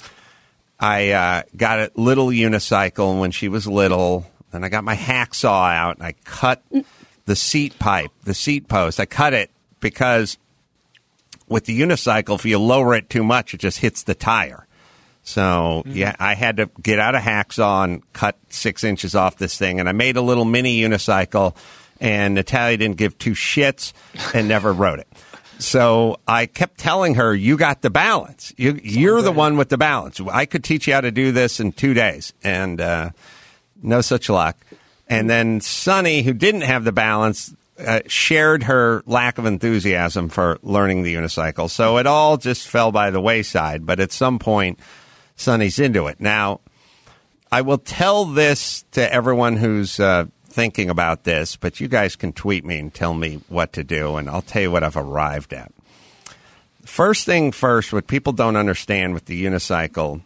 I uh, got a little unicycle when she was little. Then I got my hacksaw out and I cut the seat pipe, the seat post. I cut it because with the unicycle, if you lower it too much, it just hits the tire. So yeah, I had to get out a hacksaw and cut six inches off this thing, and I made a little mini unicycle. And Natalia didn't give two shits and never rode it. So I kept telling her, "You got the balance. You, you're the one with the balance. I could teach you how to do this in two days." And uh, no such luck. And then Sunny, who didn't have the balance, uh, shared her lack of enthusiasm for learning the unicycle. So it all just fell by the wayside. But at some point, Sunny's into it. Now, I will tell this to everyone who's uh, thinking about this, but you guys can tweet me and tell me what to do, and I'll tell you what I've arrived at. First thing first, what people don't understand with the unicycle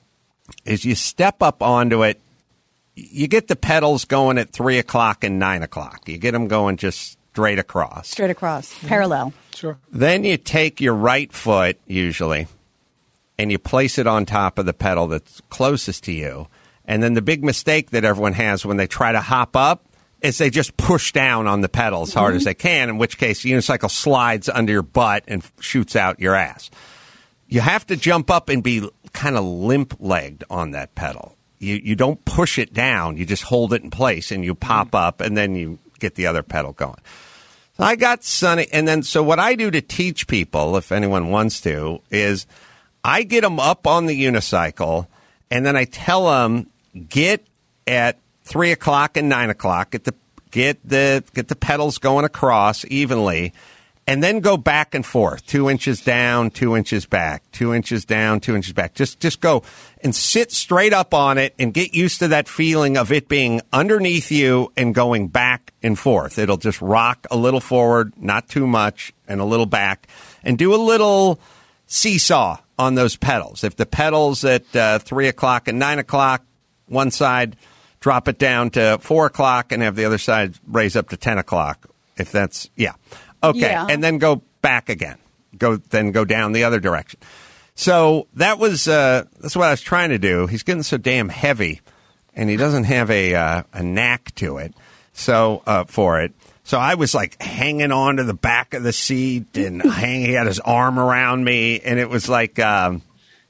is you step up onto it, you get the pedals going at three o'clock and nine o'clock. You get them going just straight across. Straight across, parallel. Sure. Then you take your right foot, usually, and you place it on top of the pedal that's closest to you. And then the big mistake that everyone has when they try to hop up is they just push down on the pedal as hard Mhm. as they can, in which case the unicycle slides under your butt and shoots out your ass. You have to jump up and be kind of limp-legged on that pedal. You you don't push it down. You just hold it in place, and you pop up, and then you get the other pedal going. So I got Sunny, and then so what I do to teach people, if anyone wants to, is I get them up on the unicycle, and then I tell them, get at three o'clock and nine o'clock, get the get the get the pedals going across evenly, and then go back and forth, two inches down, two inches back, two inches down, two inches back. Just just go and sit straight up on it and get used to that feeling of it being underneath you and going back and forth. It'll just rock a little forward, not too much, and a little back, and do a little seesaw on those pedals. If the pedals at uh, three o'clock and nine o'clock, one side, drop it down to four o'clock and have the other side raise up to ten o'clock. If that's, yeah. Okay. Yeah. And then go back again. Go, then go down the other direction. So that was, uh, that's what I was trying to do. He's getting so damn heavy and he doesn't have a, uh, a knack to it. So, uh, for it. So I was like hanging on to the back of the seat and hanging, he had his arm around me, and it was like, um,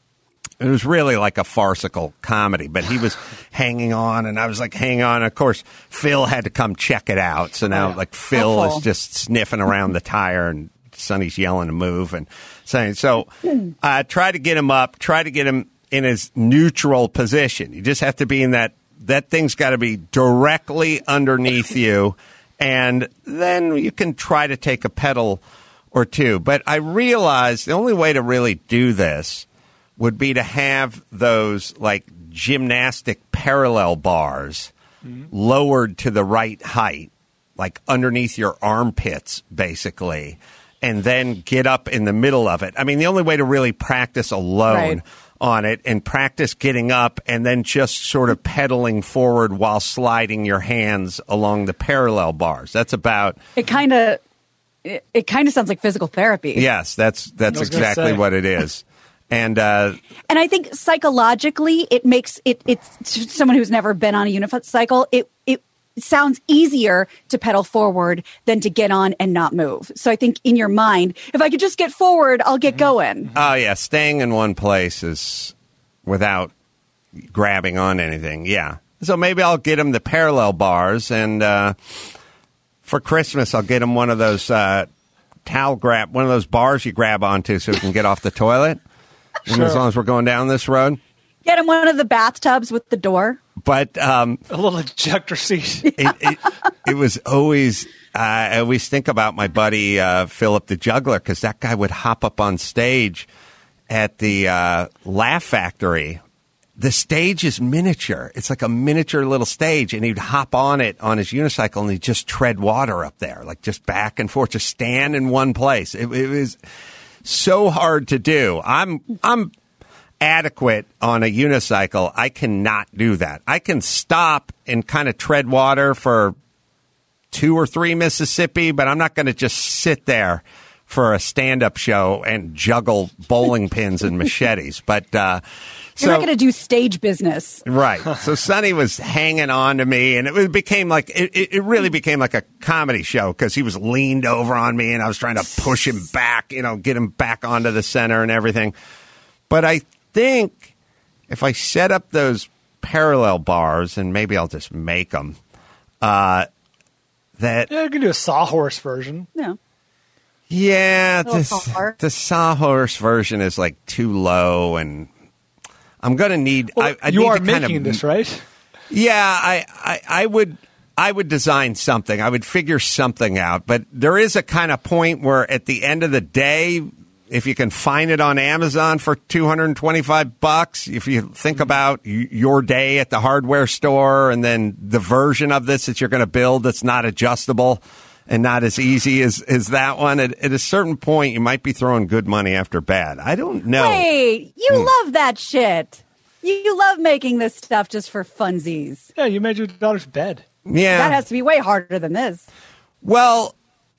it was really like a farcical comedy, but he was hanging on and I was like hanging on. Of course, Phil had to come check it out. So now like Phil Awful. is just sniffing around the tire and Sonny's yelling to move and saying, so I uh, try to get him up, try to get him in his neutral position. You just have to be in that, that thing's got to be directly underneath you. And then you can try to take a pedal or two. But I realized the only way to really do this would be to have those like gymnastic parallel bars mm-hmm. lowered to the right height, like underneath your armpits, basically, and then get up in the middle of it. I mean, the only way to really practice alone right. on it and practice getting up and then just sort of pedaling forward while sliding your hands along the parallel bars. That's about... It kind of it, it kind of sounds like physical therapy. Yes, that's that's exactly what it is. And uh, and I think psychologically, it makes it it's someone who's never been on a unicycle. It it sounds easier to pedal forward than to get on and not move. So I think in your mind, if I could just get forward, I'll get going. Oh yeah, staying in one place is without grabbing on anything. Yeah. So maybe I'll get him the parallel bars, and uh, for Christmas I'll get him one of those uh, towel grab, one of those bars you grab onto so he can get off the toilet. Sure. And as long as we're going down this road. Get him one of the bathtubs with the door. But um, a little ejector seat. it, it, it was always, uh, I always think about my buddy uh, Philip the Juggler, because that guy would hop up on stage at the uh, Laugh Factory. The stage is miniature. It's like a miniature little stage, and he'd hop on it on his unicycle, and he'd just tread water up there, like just back and forth, just stand in one place. It, it was so hard to do. I'm I'm adequate on a unicycle. I cannot do that. I can stop and kind of tread water for two or three Mississippi, but I'm not going to just sit there for a stand-up show and juggle bowling pins and machetes. But uh, you're so, not going to do stage business, right? So Sonny was hanging on to me, and it became like it, it really became like a comedy show, because he was leaned over on me, and I was trying to push him back, you know, get him back onto the center and everything. But I think if I set up those parallel bars, and maybe I'll just make them, uh, that yeah, you can do a sawhorse version. Yeah. Yeah, the, the sawhorse version is like too low, and I'm going to need. Well, I, I you need are to kind making of, this, right? Yeah, I, I, I would. I would design something. I would figure something out. But there is a kind of point where, at the end of the day, if you can find it on Amazon for two hundred twenty-five bucks, if you think about your day at the hardware store, and then the version of this that you're going to build that's not adjustable and not as easy as, as that one, at, at a certain point, you might be throwing good money after bad. I don't know. Wait, you Hmm. love that shit. You, you love making this stuff just for funsies. Yeah, you made your daughter's bed. Yeah. That has to be way harder than this. Well,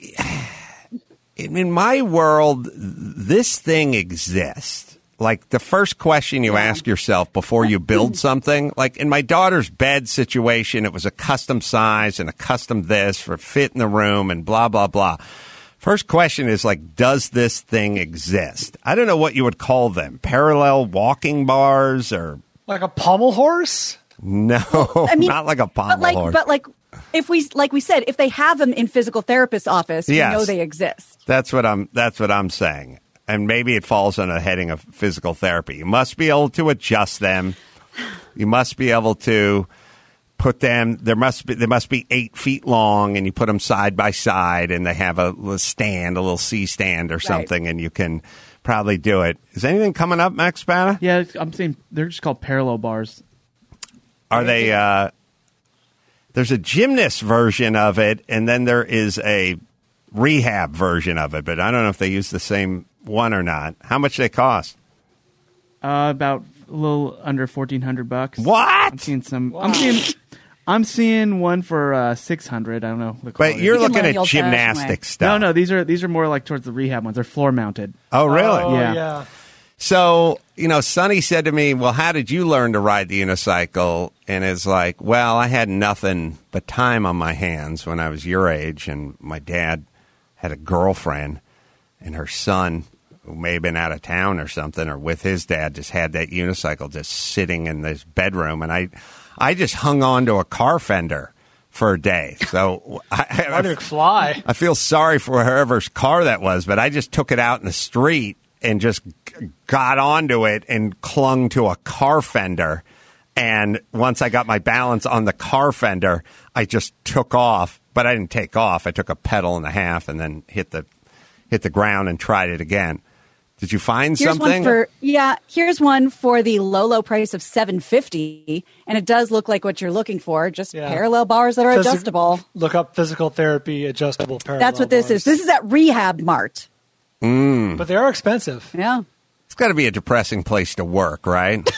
in my world, this thing exists. Like, the first question you ask yourself before you build something, like in my daughter's bed situation, it was a custom size and a custom this for fit in the room and blah, blah, blah. First question is, like, does this thing exist? I don't know what you would call them. Parallel walking bars, or like a pommel horse? No, I mean, not like a pommel but like, horse. But like, if we, like we said, if they have them in physical therapist's office, Yes. we know they exist. That's what I'm. That's what I'm saying. And maybe it falls on a heading of physical therapy. You must be able to adjust them. You must be able to put them. There must be. They must be eight feet long, and you put them side by side, and they have a little stand, a little C stand or something, right. And you can probably do it. Is anything coming up, Max Spada? Yeah, I'm saying they're just called parallel bars. Are they? Uh, there's a gymnast version of it, and then there is a rehab version of it, but I don't know if they use the same one or not. How much they cost? Uh, about a little under fourteen hundred bucks. What? I'm seeing some. Wow. I'm seeing. I'm seeing one for uh, six hundred. I don't know. The but you're looking at gymnastic stuff. No, no. These are these are more like towards the rehab ones. They're floor mounted. Oh, really? Oh, yeah. yeah. So, you know, Sonny said to me, well, how did you learn to ride the unicycle? And it's like, well, I had nothing but time on my hands when I was your age, and my dad had a girlfriend, and her son, who may have been out of town or something, or with his dad, just had that unicycle just sitting in this bedroom, and I I just hung on to a car fender for a day. So I, I, I, fly. I feel sorry for whoever's car that was, but I just took it out in the street and just got onto it and clung to a car fender. And once I got my balance on the car fender, I just took off. But I didn't take off. I took a pedal and a half and then hit the hit the ground and tried it again. Did you find here's something? One for, yeah, here's one for the low, low price of seven fifty, and it does look like what you're looking for, just Yeah. parallel bars that are Physi- adjustable. Look up physical therapy adjustable parallel That's what this bars. is. This is at Rehab Mart. Mm. But they are expensive. Yeah. It's got to be a depressing place to work, right?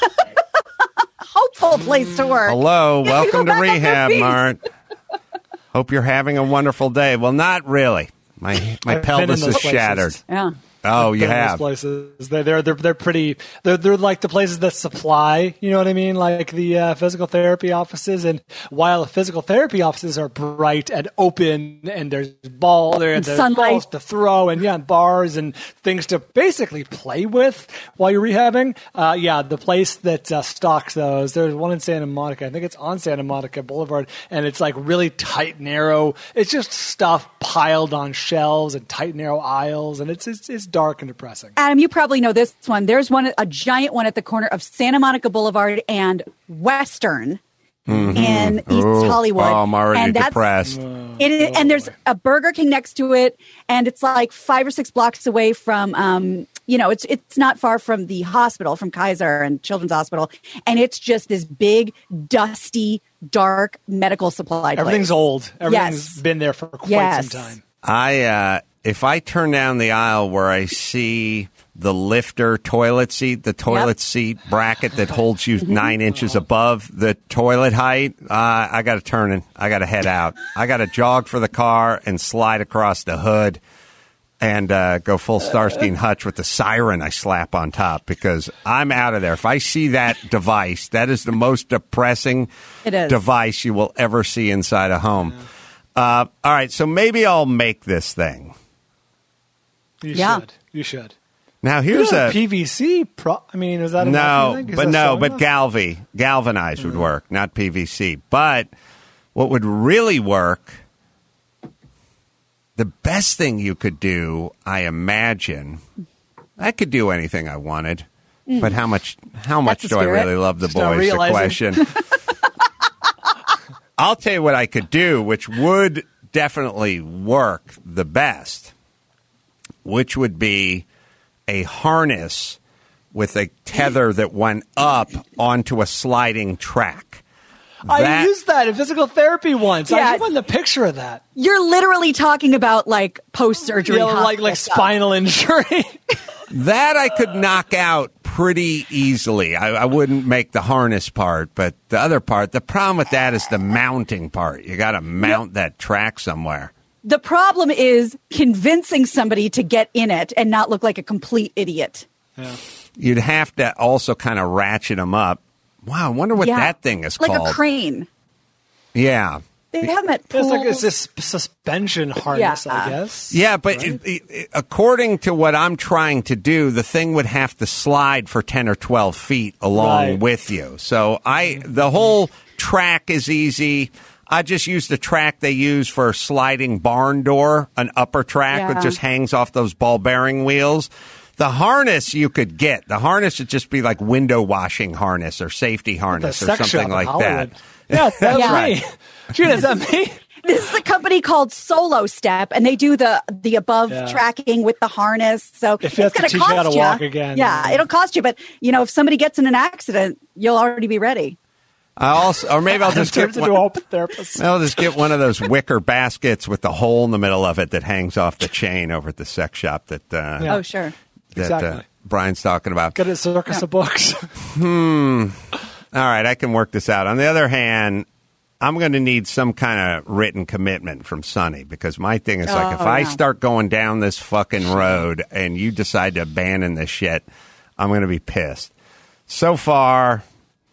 Hopeful place to work. Hello, Get welcome to people back on their Rehab feet. Mart. Hope you're having a wonderful day. Well, not really. My my I've been in pelvis those is shattered. places. Yeah. Oh, you Been in those have. places. They're they're they're, they're pretty. They're, they're like the places that supply. You know what I mean? Like the uh, physical therapy offices. And while the physical therapy offices are bright and open, and there's ball there, And there's sunlight. balls to throw, and yeah, bars and things to basically play with while you're rehabbing. Uh, yeah, the place that uh, stocks those. There's one in Santa Monica. I think it's on Santa Monica Boulevard, and it's like really tight, narrow. It's just stuff piled on shelves and tight, narrow aisles, and it's it's, it's dark and depressing. Adam, you probably know this one. There's one, a giant one at the corner of Santa Monica Boulevard and Western Mhm. in East Ooh, Hollywood. oh, I'm already and that's- depressed. It is, and there's a Burger King next to it, and it's like five or six blocks away from, um, you know, it's it's not far from the hospital, from Kaiser and Children's Hospital, and it's just this big, dusty, dark medical supply place. Everything's old. Everything's Yes. been there for quite Yes. some time. I uh, if I turn down the aisle where I see the lifter toilet seat, the toilet Yep. seat bracket that holds you nine inches above the toilet height, uh, I got to turn and I got to head out. I got to jog for the car and slide across the hood and uh, go full Starsky and Hutch with the siren I slap on top because I'm out of there. If I see that device, that is the most depressing It is. device you will ever see inside a home. Uh, all right, so maybe I'll make this thing. You Yeah. should. You should. Now here's Yeah, a P V C. Pro- I mean, is that enough, no, you think? Is but that no, strong but enough? Galvi, galvanized would work, not P V C. But what would really work, the best thing you could do, I imagine, I could do anything I wanted. Mm. But how much? How much the do I spirit. really love the Just not boys? The realizing. question. I'll tell you what I could do, which would definitely work the best, which would be a harness with a tether that went up onto a sliding track. I That- used that in physical therapy once. Yeah. I just wanted the picture of that. You're literally talking about like post surgery, Yeah, like like spinal injury. That I could knock out pretty easily. I, I wouldn't make the harness part, but the other part, the problem with that is the mounting part. You got to mount that track somewhere. The problem is convincing somebody to get in it and not look like a complete idiot. Yeah. You'd have to also kind of ratchet them up. Wow, I wonder what Yeah. that thing is like called. a crane. Yeah. They have them at pools. It's like it's this suspension harness, Yeah. I guess. Yeah, but it, it, according to what I'm trying to do, the thing would have to slide for ten or twelve feet along Right. with you. So I, the whole track is easy. I just use the track they use for sliding barn door, an upper track Yeah. that just hangs off those ball bearing wheels. The harness you could get. The harness would just be like window washing harness or safety The harness or sex something shop in like Hollywood. that. Yeah, that's Yeah. me. Gina, is that me? This is a company called Solo Step, and they do the the above Yeah. tracking with the harness. So If you have it's to going teach you how to cost walk you. again, Yeah, yeah. it'll cost you. But you know, if somebody gets in an accident, you'll already be ready. I also, or maybe I'll just Turns get into one, an open therapist. I'll just get one of those wicker baskets with the hole in the middle of it that hangs off the chain over at the sex shop that uh, Yeah. Oh, sure. that uh, Exactly. Brian's talking about. Get a circus of books. Hmm. All right, I can work this out. On the other hand, I'm going to need some kind of written commitment from Sonny because my thing is like if Oh, I yeah. start going down this fucking road and you decide to abandon this shit, I'm going to be pissed. So far,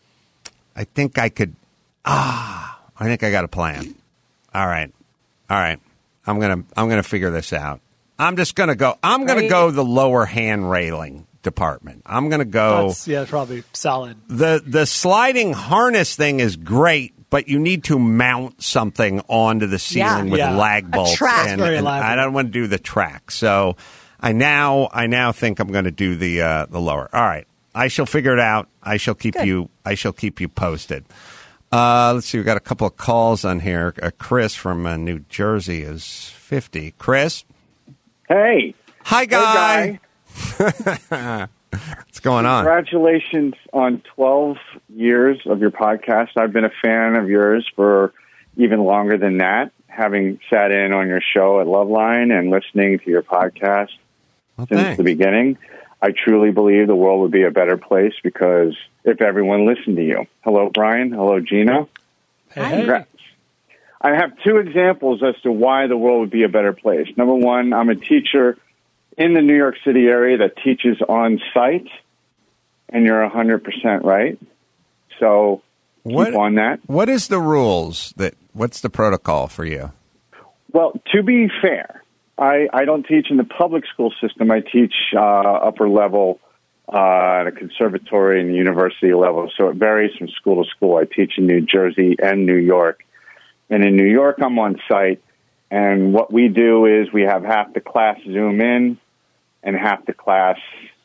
I think I could. Ah, I think I got a plan. All right, all right. I'm gonna I'm gonna figure this out. I'm just gonna go. I'm gonna Right. go the lower hand railing department. I'm gonna go. That's, yeah, probably solid. The the sliding harness thing is great, but you need to mount something onto the ceiling Yeah. with Yeah. lag A bolts, track. and, Very and elaborate. I don't want to do the track. So I now I now think I'm going to do the uh, the lower. All right, I shall figure it out. I shall keep Good. you. I shall keep you posted. Uh, let's see. We got a couple of calls on here. Uh, Chris from uh, New Jersey is fifty. Chris. Hey. Hi, guy. Hey, guy. What's going on? Congratulations on twelve years of your podcast. I've been a fan of yours for even longer than that, having sat in on your show at Loveline and listening to your podcast well, since thanks. the beginning. I truly believe the world would be a better place because if everyone listened to you. Hello, Brian. Hello, Gina. Hey, Congrats. I have two examples as to why the world would be a better place. Number one, I'm a teacher in the New York City area that teaches on site, and you're one hundred percent right. So keep What- on that. What is the rules that? What's the protocol for you? Well, to be fair, I, I don't teach in the public school system. I teach uh, upper level uh, at a conservatory and university level, so it varies from school to school. I teach in New Jersey and New York. And in New York, I'm on site, and what we do is we have half the class Zoom in and half the class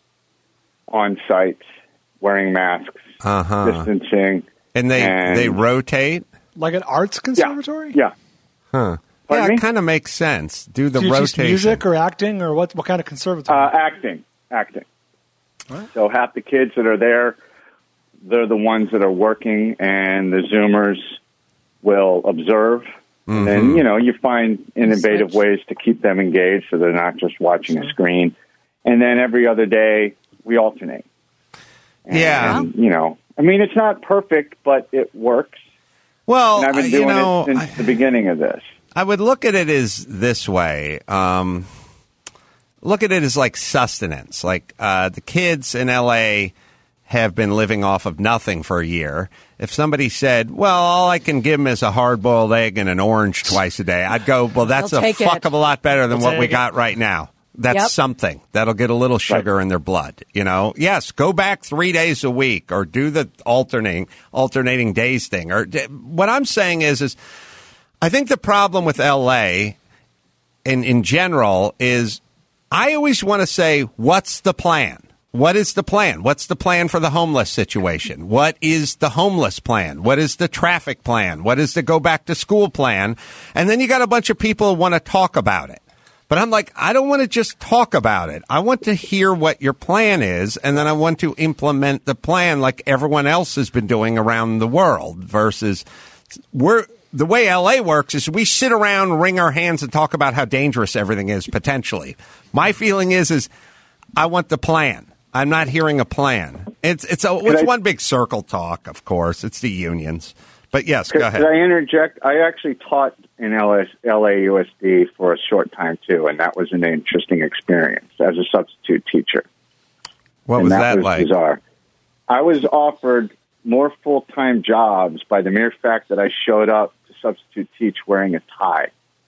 on site, wearing masks, Uh-huh. distancing. And they and- they rotate. Like an arts conservatory? Yeah. Huh. Pardon yeah, me? it kind of makes sense. Do the Do you teach rotation. music or acting or what? What kind of conservatory? Uh, acting, acting. So half the kids that are there, they're the ones that are working, and the Zoomers will observe. And then, Mhm. you know, you find innovative ways to keep them engaged so they're not just watching a screen. And then every other day, we alternate. And, Yeah. You know, I mean, it's not perfect, but it works. Well, and I've been I- doing you know, it since I- the beginning of this. I would look at it as this way. Um, look at it as like sustenance. Like uh, the kids in L A have been living off of nothing for a year. If somebody said, well, all I can give them is a hard-boiled egg and an orange twice a day, I'd go, well, that's They'll a take fuck it. of a lot better than They'll what we take it. got right now. That's Yep. something. That'll get a little sugar in their blood, you know? Yes, go back three days a week or do the alternating alternating days thing. Or what I'm saying is, is I think the problem with L A in, in general is I always want to say, what's the plan? What is the plan? What's the plan for the homeless situation? What is the homeless plan? What is the traffic plan? What is the go back to school plan? And then you got a bunch of people who want to talk about it. But I'm like, I don't want to just talk about it. I want to hear what your plan is, and then I want to implement the plan like everyone else has been doing around the world versus we're the way L A works is we sit around, wring our hands, and talk about how dangerous everything is potentially. My feeling is, is I want the plan. I'm not hearing a plan. It's it's a, it's I- one big circle talk, of course. It's the unions. But yes, Could, go ahead. could I interject? I actually taught in L S, L A U S D for a short time, too, and that was an interesting experience as a substitute teacher. What and was that, that was like? bizarre. I was offered more full-time jobs by the mere fact that I showed up to substitute teach wearing a tie.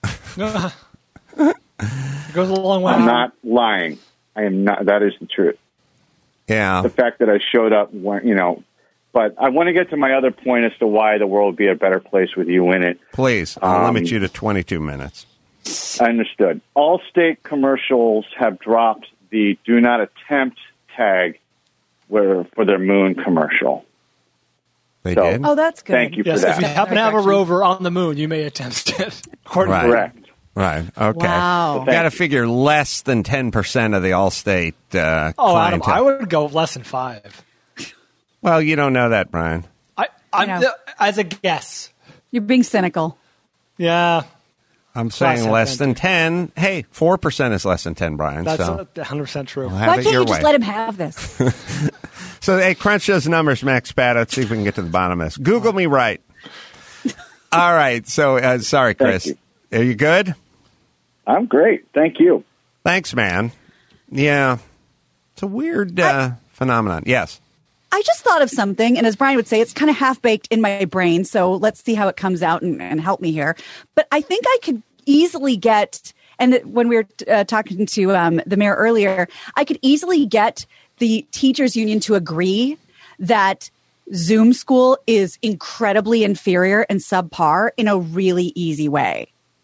It goes a long way. I'm not lying. I am not. That is the truth. Yeah. The fact that I showed up, when- you know. But I want to get to my other point as to why the world would be a better place with you in it. Please, I'll Um, limit you to twenty-two minutes. I understood. All state commercials have dropped the "do not attempt" tag where, for their moon commercial. They So, did? Oh, that's good. Thank you Yes, for if that. you happen to have a rover on the moon, you may attempt it. According Right. to Correct. Right. Okay. Wow. Got to figure less than ten percent of the Allstate uh, Oh, Adam, clientele. I would go less than five. Well, you don't know that, Brian. I, I'm know. the, as a guess. You're being cynical. Yeah, I'm saying Class less F than ten. Hey, four percent is less than ten, Brian. that's so one hundred percent true. we'll have Why it can't your you just way. let him have this? So, hey, crunch those numbers, Max Spada. Let's see if we can get to the bottom of this. Google me right. All right. So, uh, sorry, Chris. Thank Are you good? I'm great. Thank you. Thanks, man. Yeah. It's a weird uh, phenomenon. Yes. I just thought of something, and as Brian would say, it's kind of half baked in my brain. So let's see how it comes out and, and help me here. But I think I could easily get, and when we were uh, talking to um, the mayor earlier, I could easily get the teachers union to agree that Zoom school is incredibly inferior and subpar in a really easy way.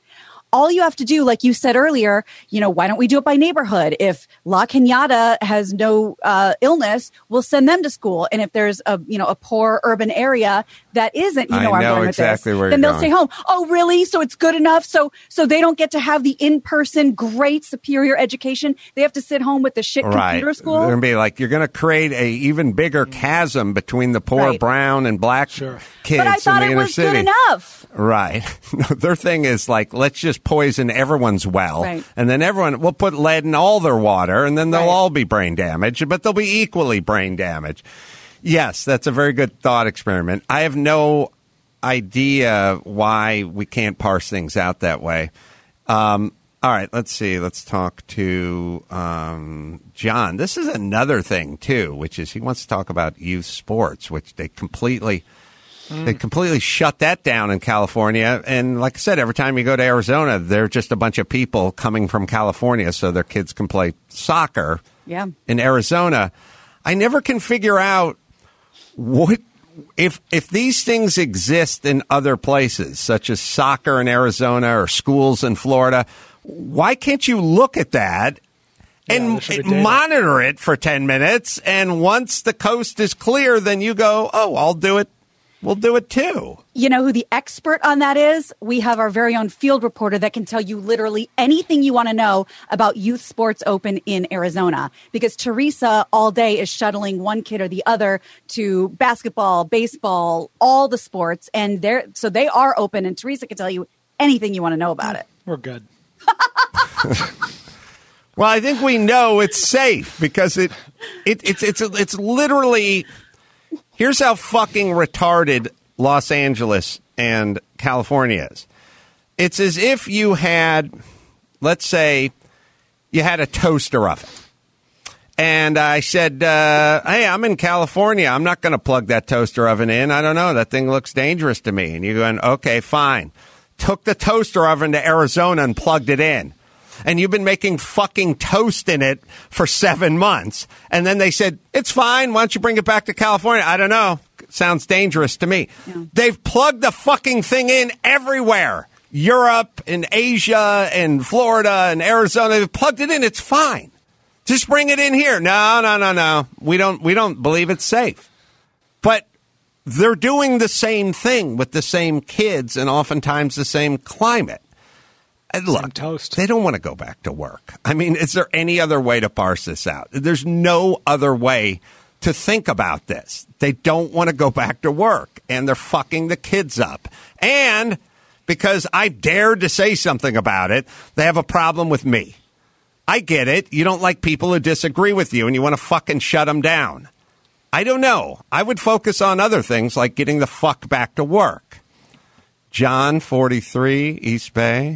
all you have to do, like you said earlier, you know, why don't we do it by neighborhood? If La Cañada has no uh, illness, we'll send them to school. And if there's a, you know, a poor urban area that isn't, you know, I where I'm know going exactly with this, where then you're they'll going. stay home. Oh, really? So it's good enough? So, so they don't get to have the in-person great superior education. They have to sit home with the shit Right. computer school. They're going to be like, you're going to create a even bigger chasm between the poor Right. brown and black kids But I thought in the it inner was city. good enough. Right. No, their thing is like, let's just poison everyone's well. Right. And then everyone, we'll put lead in all their water, and then they'll Right. all be brain damaged, but they'll be equally brain damaged. Yes, that's a very good thought experiment. I have no idea why we can't parse things out that way. Um, all right, let's see. Let's talk to um, John. This is another thing, too, which is he wants to talk about youth sports, which they completely... They completely shut that down in California. And like I said, every time you go to Arizona, they're just a bunch of people coming from California so their kids can play soccer Yeah. in Arizona. I never can figure out what if if these things exist in other places, such as soccer in Arizona or schools in Florida. Why can't you look at that and there should be data. monitor it for ten minutes? And once the coast is clear, then you go, oh, I'll do it. We'll do it too. You know who the expert on that is? We have our very own field reporter that can tell you literally anything you want to know about youth sports open in Arizona. Because Teresa all day is shuttling one kid or the other to basketball, baseball, all the sports. And they're so they are open, and Teresa can tell you anything you want to know about it. We're good. Well, I think we know it's safe because it, it it's it's it's literally. Here's how fucking retarded Los Angeles and California is. It's as if you had, let's say, you had a toaster oven. And I said, uh, hey, I'm in California. I'm not going to plug that toaster oven in. I don't know. That thing looks dangerous to me. And you're going, okay, fine. Took the toaster oven to Arizona and plugged it in. And you've been making fucking toast in it for seven months. And then they said, it's fine. Why don't you bring it back to California? I don't know. Sounds dangerous to me. Yeah. They've plugged the fucking thing in everywhere. Europe and Asia and Florida and Arizona. They've plugged it in. It's fine. Just bring it in here. No, no, no, no. We don't, we don't believe it's safe. But they're doing the same thing with the same kids and oftentimes the same climate. And look, toast. They don't want to go back to work. I mean, is there any other way to parse this out? There's no other way to think about this. They don't want to go back to work, and they're fucking the kids up. And because I dared to say something about it, they have a problem with me. I get it. You don't like people who disagree with you, and you want to fucking shut them down. I don't know. I would focus on other things like getting the fuck back to work. John, forty-three, East Bay.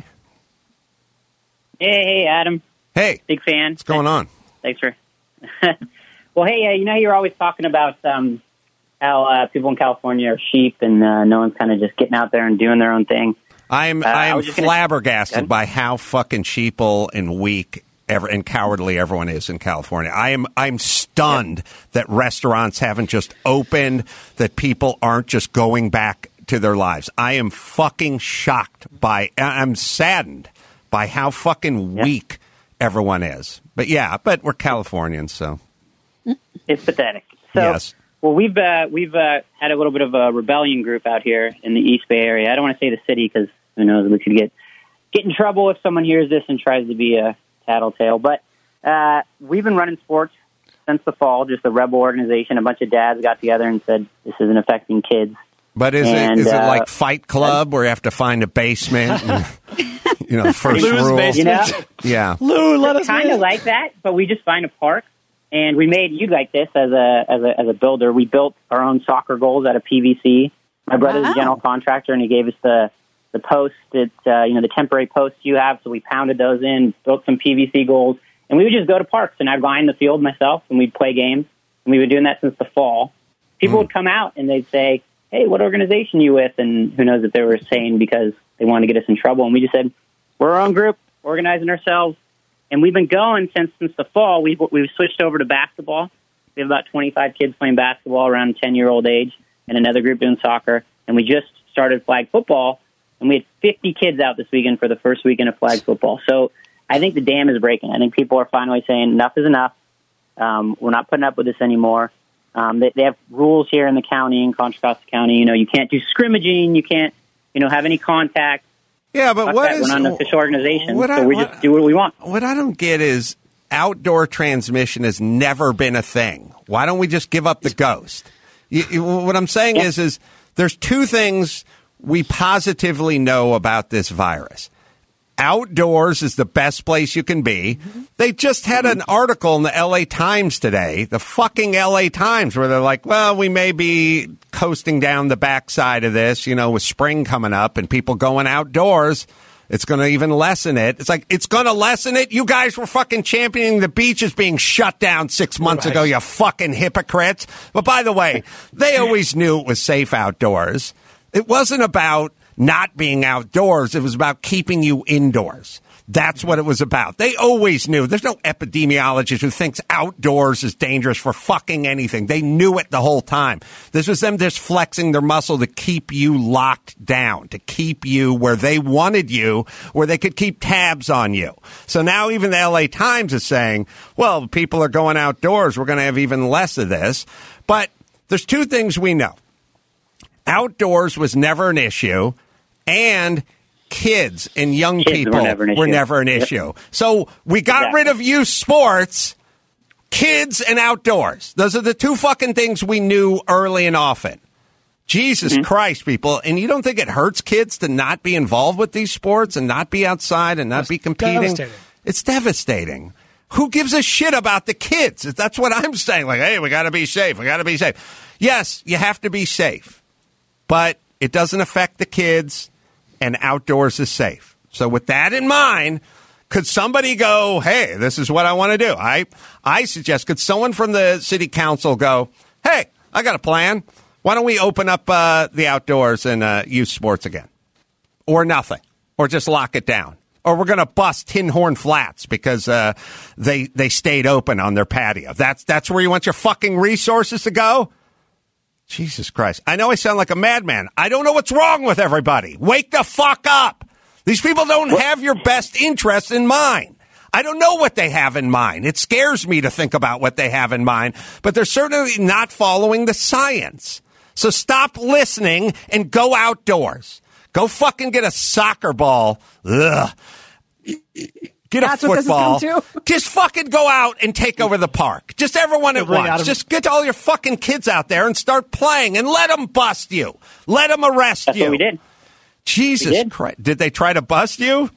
Hey, hey, Adam. Hey. Big fan. What's going on? Thanks for... Well, hey, uh, you know, you're always talking about um, how uh, people in California are sheep and uh, no one's kind of just getting out there and doing their own thing. I'm uh, I'm gonna... flabbergasted by how fucking sheeple and weak ever, and cowardly everyone is in California. I am I'm stunned yeah. that restaurants haven't just opened, that people aren't just going back to their lives. I am fucking shocked by, I'm saddened by how fucking weak yeah. everyone is. But yeah, but we're Californians, so. It's pathetic. So, yes. Well, we've uh, we've uh, had a little bit of a rebellion group out here in the East Bay area. I don't want to say the city because who knows, we could get get in trouble if someone hears this and tries to be a tattletale. But uh, we've been running sports since the fall, just a rebel organization. A bunch of dads got together and said, this isn't affecting kids. But is and, it is uh, it like Fight Club where you have to find a basement? And, you know, first rule. You know? Yeah. Lou, let it's us kind of like that, but we just find a park. And we made you like this as a as a as a builder. We built our own soccer goals out of P V C. My brother's wow. a general contractor, and he gave us the the posts that uh, you know the temporary posts you have. So we pounded those in, built some P V C goals, and we would just go to parks. And I'd line the field myself, and we'd play games. And we've been doing that since the fall. People mm. would come out and they'd say, "Hey, what organization are you with?" And who knows if they were saying because they wanted to get us in trouble. And we just said, "We're our own group, organizing ourselves." And we've been going since since the fall. We've, we've switched over to basketball. We have about twenty-five kids playing basketball around ten-year-old age and another group doing soccer. And we just started flag football and we had fifty kids out this weekend for the first weekend of flag football. So I think the dam is breaking. I think people are finally saying enough is enough. Um, we're not putting up with this anymore. Um, they, they have rules here in the county, in Contra Costa County. You know, you can't do scrimmaging. You can't, you know, have any contact. Yeah, but Fuck what that. is... We're not an official organization, what so I- we what- just do what we want. What I don't get is outdoor transmission has never been a thing. Why don't we just give up the ghost? You, you, what I'm saying is, is there's two things we positively know about this virus. Outdoors is the best place you can be. They just had an article in the L A Times today, the fucking L A Times, where they're like, well, we may be coasting down the backside of this, you know, with spring coming up and people going outdoors. It's going to even lessen it. It's like, it's going to lessen it? You guys were fucking championing the beaches being shut down six months ago, you fucking hypocrites. But by the way, they always knew it was safe outdoors. It wasn't about not being outdoors. It was about keeping you indoors. That's what it was about. They always knew. There's no epidemiologist who thinks outdoors is dangerous for fucking anything. They knew it the whole time. This was them just flexing their muscle to keep you locked down, to keep you where they wanted you, where they could keep tabs on you. So now even the L A Times is saying, well, people are going outdoors. We're going to have even less of this. But there's two things we know. Outdoors was never an issue, and kids and young Kids people were never an issue. were never an Yep. issue. So we got Exactly. rid of youth sports, kids, and outdoors. Those are the two fucking things we knew early and often. Jesus Mm-hmm. Christ, people. And you don't think it hurts kids to not be involved with these sports and not be outside and not be competing? devastating. It's devastating. Who gives a shit about the kids? That's what I'm saying. Like, hey, we got to be safe. We got to be safe. Yes, you have to be safe. But it doesn't affect the kids, and outdoors is safe. So with that in mind, could somebody go, hey, this is what I want to do? I I suggest, could someone from the city council go, hey, I got a plan. Why don't we open up uh, the outdoors and uh, youth sports again? Or nothing. Or just lock it down. Or we're going to bust Tin Horn Flats because uh, they they stayed open on their patio. That's That's where you want your fucking resources to go? Jesus Christ. I know I sound like a madman. I don't know what's wrong with everybody. Wake the fuck up. These people don't have your best interests in mind. I don't know what they have in mind. It scares me to think about what they have in mind, but they're certainly not following the science. So stop listening and go outdoors. Go fucking get a soccer ball. Ugh. Get That's a what this has football. come to. Just fucking go out and take over the park. Just everyone at Bring out once. of- Just get all your fucking kids out there and start playing and let them bust you. Let them arrest That's you. what we did. Jesus We did. Christ. Did they try to bust you?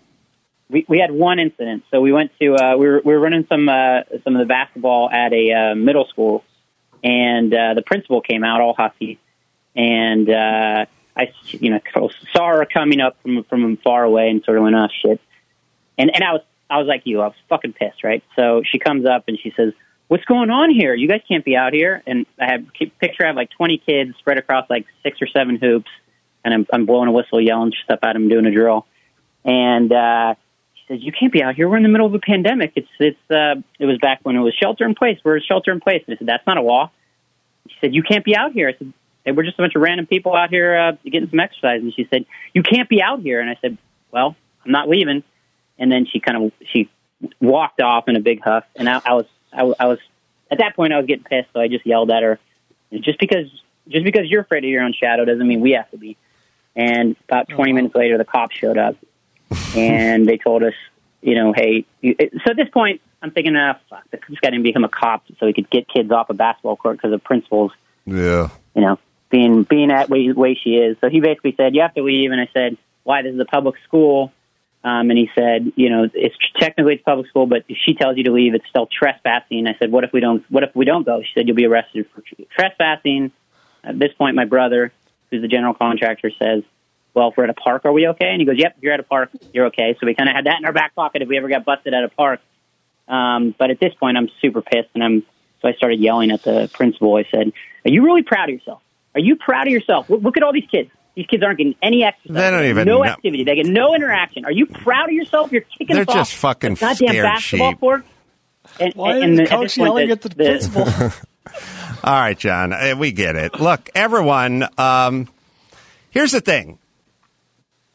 We we had one incident. So we went to uh, we were we were running some uh, some of the basketball at a uh, middle school, and uh, the principal came out all huffy, and uh, I you know saw her coming up from from far away and sort of went, oh shit, and and I was I was like you, I was fucking pissed, right? So she comes up and she says, what's going on here? You guys can't be out here. And I have picture I have like twenty kids spread across like six or seven hoops, and I'm I'm blowing a whistle, yelling stuff at them, doing a drill, and. uh Says, you can't be out here. We're in the middle of a pandemic. It's it's. Uh, it was back when it was shelter in place. We're shelter in place. And I said, that's not a law. She said, you can't be out here. I said, hey, we're just a bunch of random people out here uh, getting some exercise. And she said, you can't be out here. And I said, well, I'm not leaving. And then she kind of she walked off in a big huff. And I, I was I, I was at that point I was getting pissed. So I just yelled at her. Just because just because you're afraid of your own shadow doesn't mean we have to be. And about twenty minutes later, the cops showed up. And they told us, you know, hey, you, so at this point, I'm thinking, ah, fuck, this guy didn't become a cop so he could get kids off a basketball court because of principals, Yeah. you know, being being that way, way she is. So he basically said, you have to leave. And I said, why? This is a public school. Um, and he said, you know, it's technically it's public school, but if she tells you to leave, it's still trespassing. I said, what if we don't? What if we don't go? She said, you'll be arrested for trespassing. At this point, my brother, who's the general contractor, says, well, if we're at a park, are we okay? And he goes, yep, if you're at a park, you're okay. So we kind of had that in our back pocket if we ever got busted at a park. Um, but at this point, I'm super pissed, and I'm so I started yelling at the principal. I said, are you really proud of yourself? Are you proud of yourself? Look, look at all these kids. These kids aren't getting any exercise. They don't even no know. activity. They get no interaction. Are you proud of yourself? You're kicking They're us off just fucking the goddamn scared basketball sheep. court. And, Why and is the, the coach at this point, yelling the, at the principal? All right, John, uh, we get it. Look, everyone, um, here's the thing.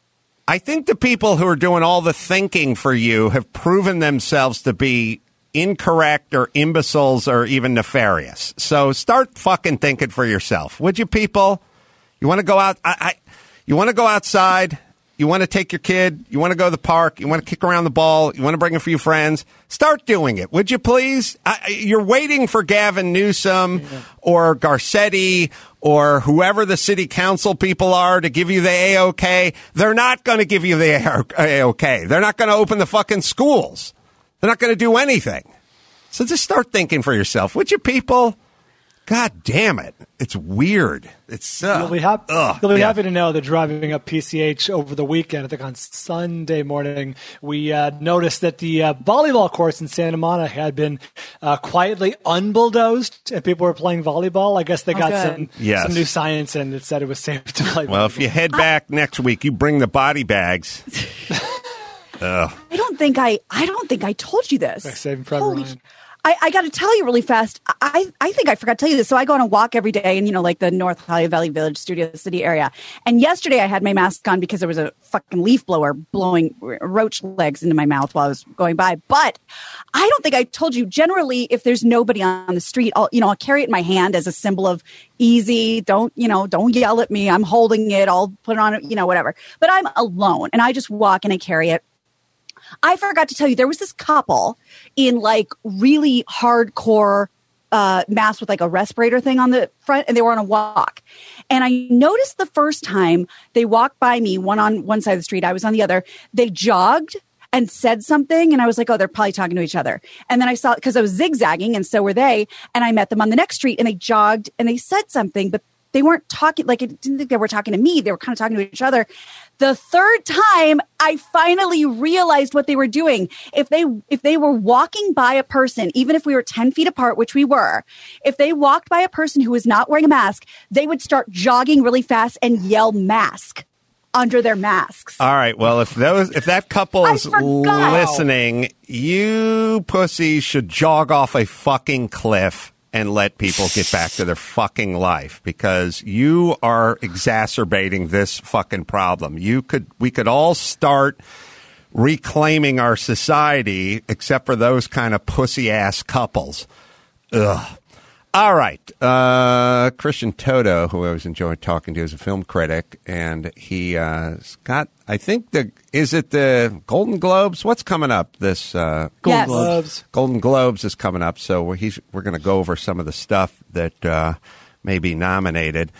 I think the people who are doing all the thinking for you have proven themselves to be incorrect or imbeciles or even nefarious. So start fucking thinking for yourself. Would you, people? You want to go out? I, I, you want to go outside? You want to take your kid? You want to go to the park? You want to kick around the ball? You want to bring a few friends? Start doing it, would you please? I, you're waiting for Gavin Newsom yeah. or Garcetti or whoever the city council people are to give you the A-OK. They're not going to give you the A-OK. They're not going to open the fucking schools. They're not going to do anything. So just start thinking for yourself, would you, people? God damn it. It's weird. It's uh, You'll be, hap- ugh, you'll be yeah. happy to know that driving up P C H over the weekend, I think on Sunday morning, we uh, noticed that the uh, volleyball course in Santa Monica had been uh, quietly unbulldozed, and people were playing volleyball. I guess they got Okay. some, Yes. some new science, and it said it was safe to play Well, volleyball. if you head back next week, you bring the body bags. Ugh. I don't think I. I don't think I told you this. Saving for Holy everyone. I, I got to tell you really fast. I, I think I forgot to tell you this. So I go on a walk every day in, you know, like the North Hollywood Valley Village Studio City area. And yesterday I had my mask on because there was a fucking leaf blower blowing roach legs into my mouth while I was going by. But I don't think I told you, generally, if there's nobody on the street, I'll, you know, I'll carry it in my hand as a symbol of easy. Don't, you know, don't yell at me. I'm holding it. I'll put it on, you know, whatever. But I'm alone and I just walk and I carry it. I forgot to tell you, there was this couple in like really hardcore uh, masks with like a respirator thing on the front, and they were on a walk. And I noticed the first time they walked by me, one on one side of the street, I was on the other, they jogged and said something. And I was like, oh, they're probably talking to each other. And then I saw, because I was zigzagging and so were they. And I met them on the next street and they jogged and they said something, but they weren't talking, like, I didn't think they were talking to me. They were kind of talking to each other. The third time, I finally realized what they were doing. If they if they were walking by a person, even if we were ten feet apart, which we were, if they walked by a person who was not wearing a mask, they would start jogging really fast and yell mask under their masks. All right. Well, if those if that couple is listening, you pussies should jog off a fucking cliff and let people get back to their fucking life, because you are exacerbating this fucking problem. You could, we could all start reclaiming our society, except for those kind of pussy ass couples. Ugh. All right. Uh, Christian Toto, who I was enjoying talking to, is a film critic, and he uh, got, I think, the is it the Golden Globes? What's coming up? This uh, Golden Yes. Globes. Golden Globes is coming up, so we're, he's, we're going to go over some of the stuff that uh, may be nominated.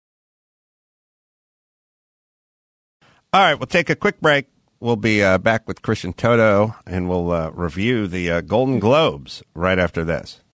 All right, we'll take a quick break. We'll be uh, back with Christian Toto, and we'll uh, review the uh, Golden Globes right after this.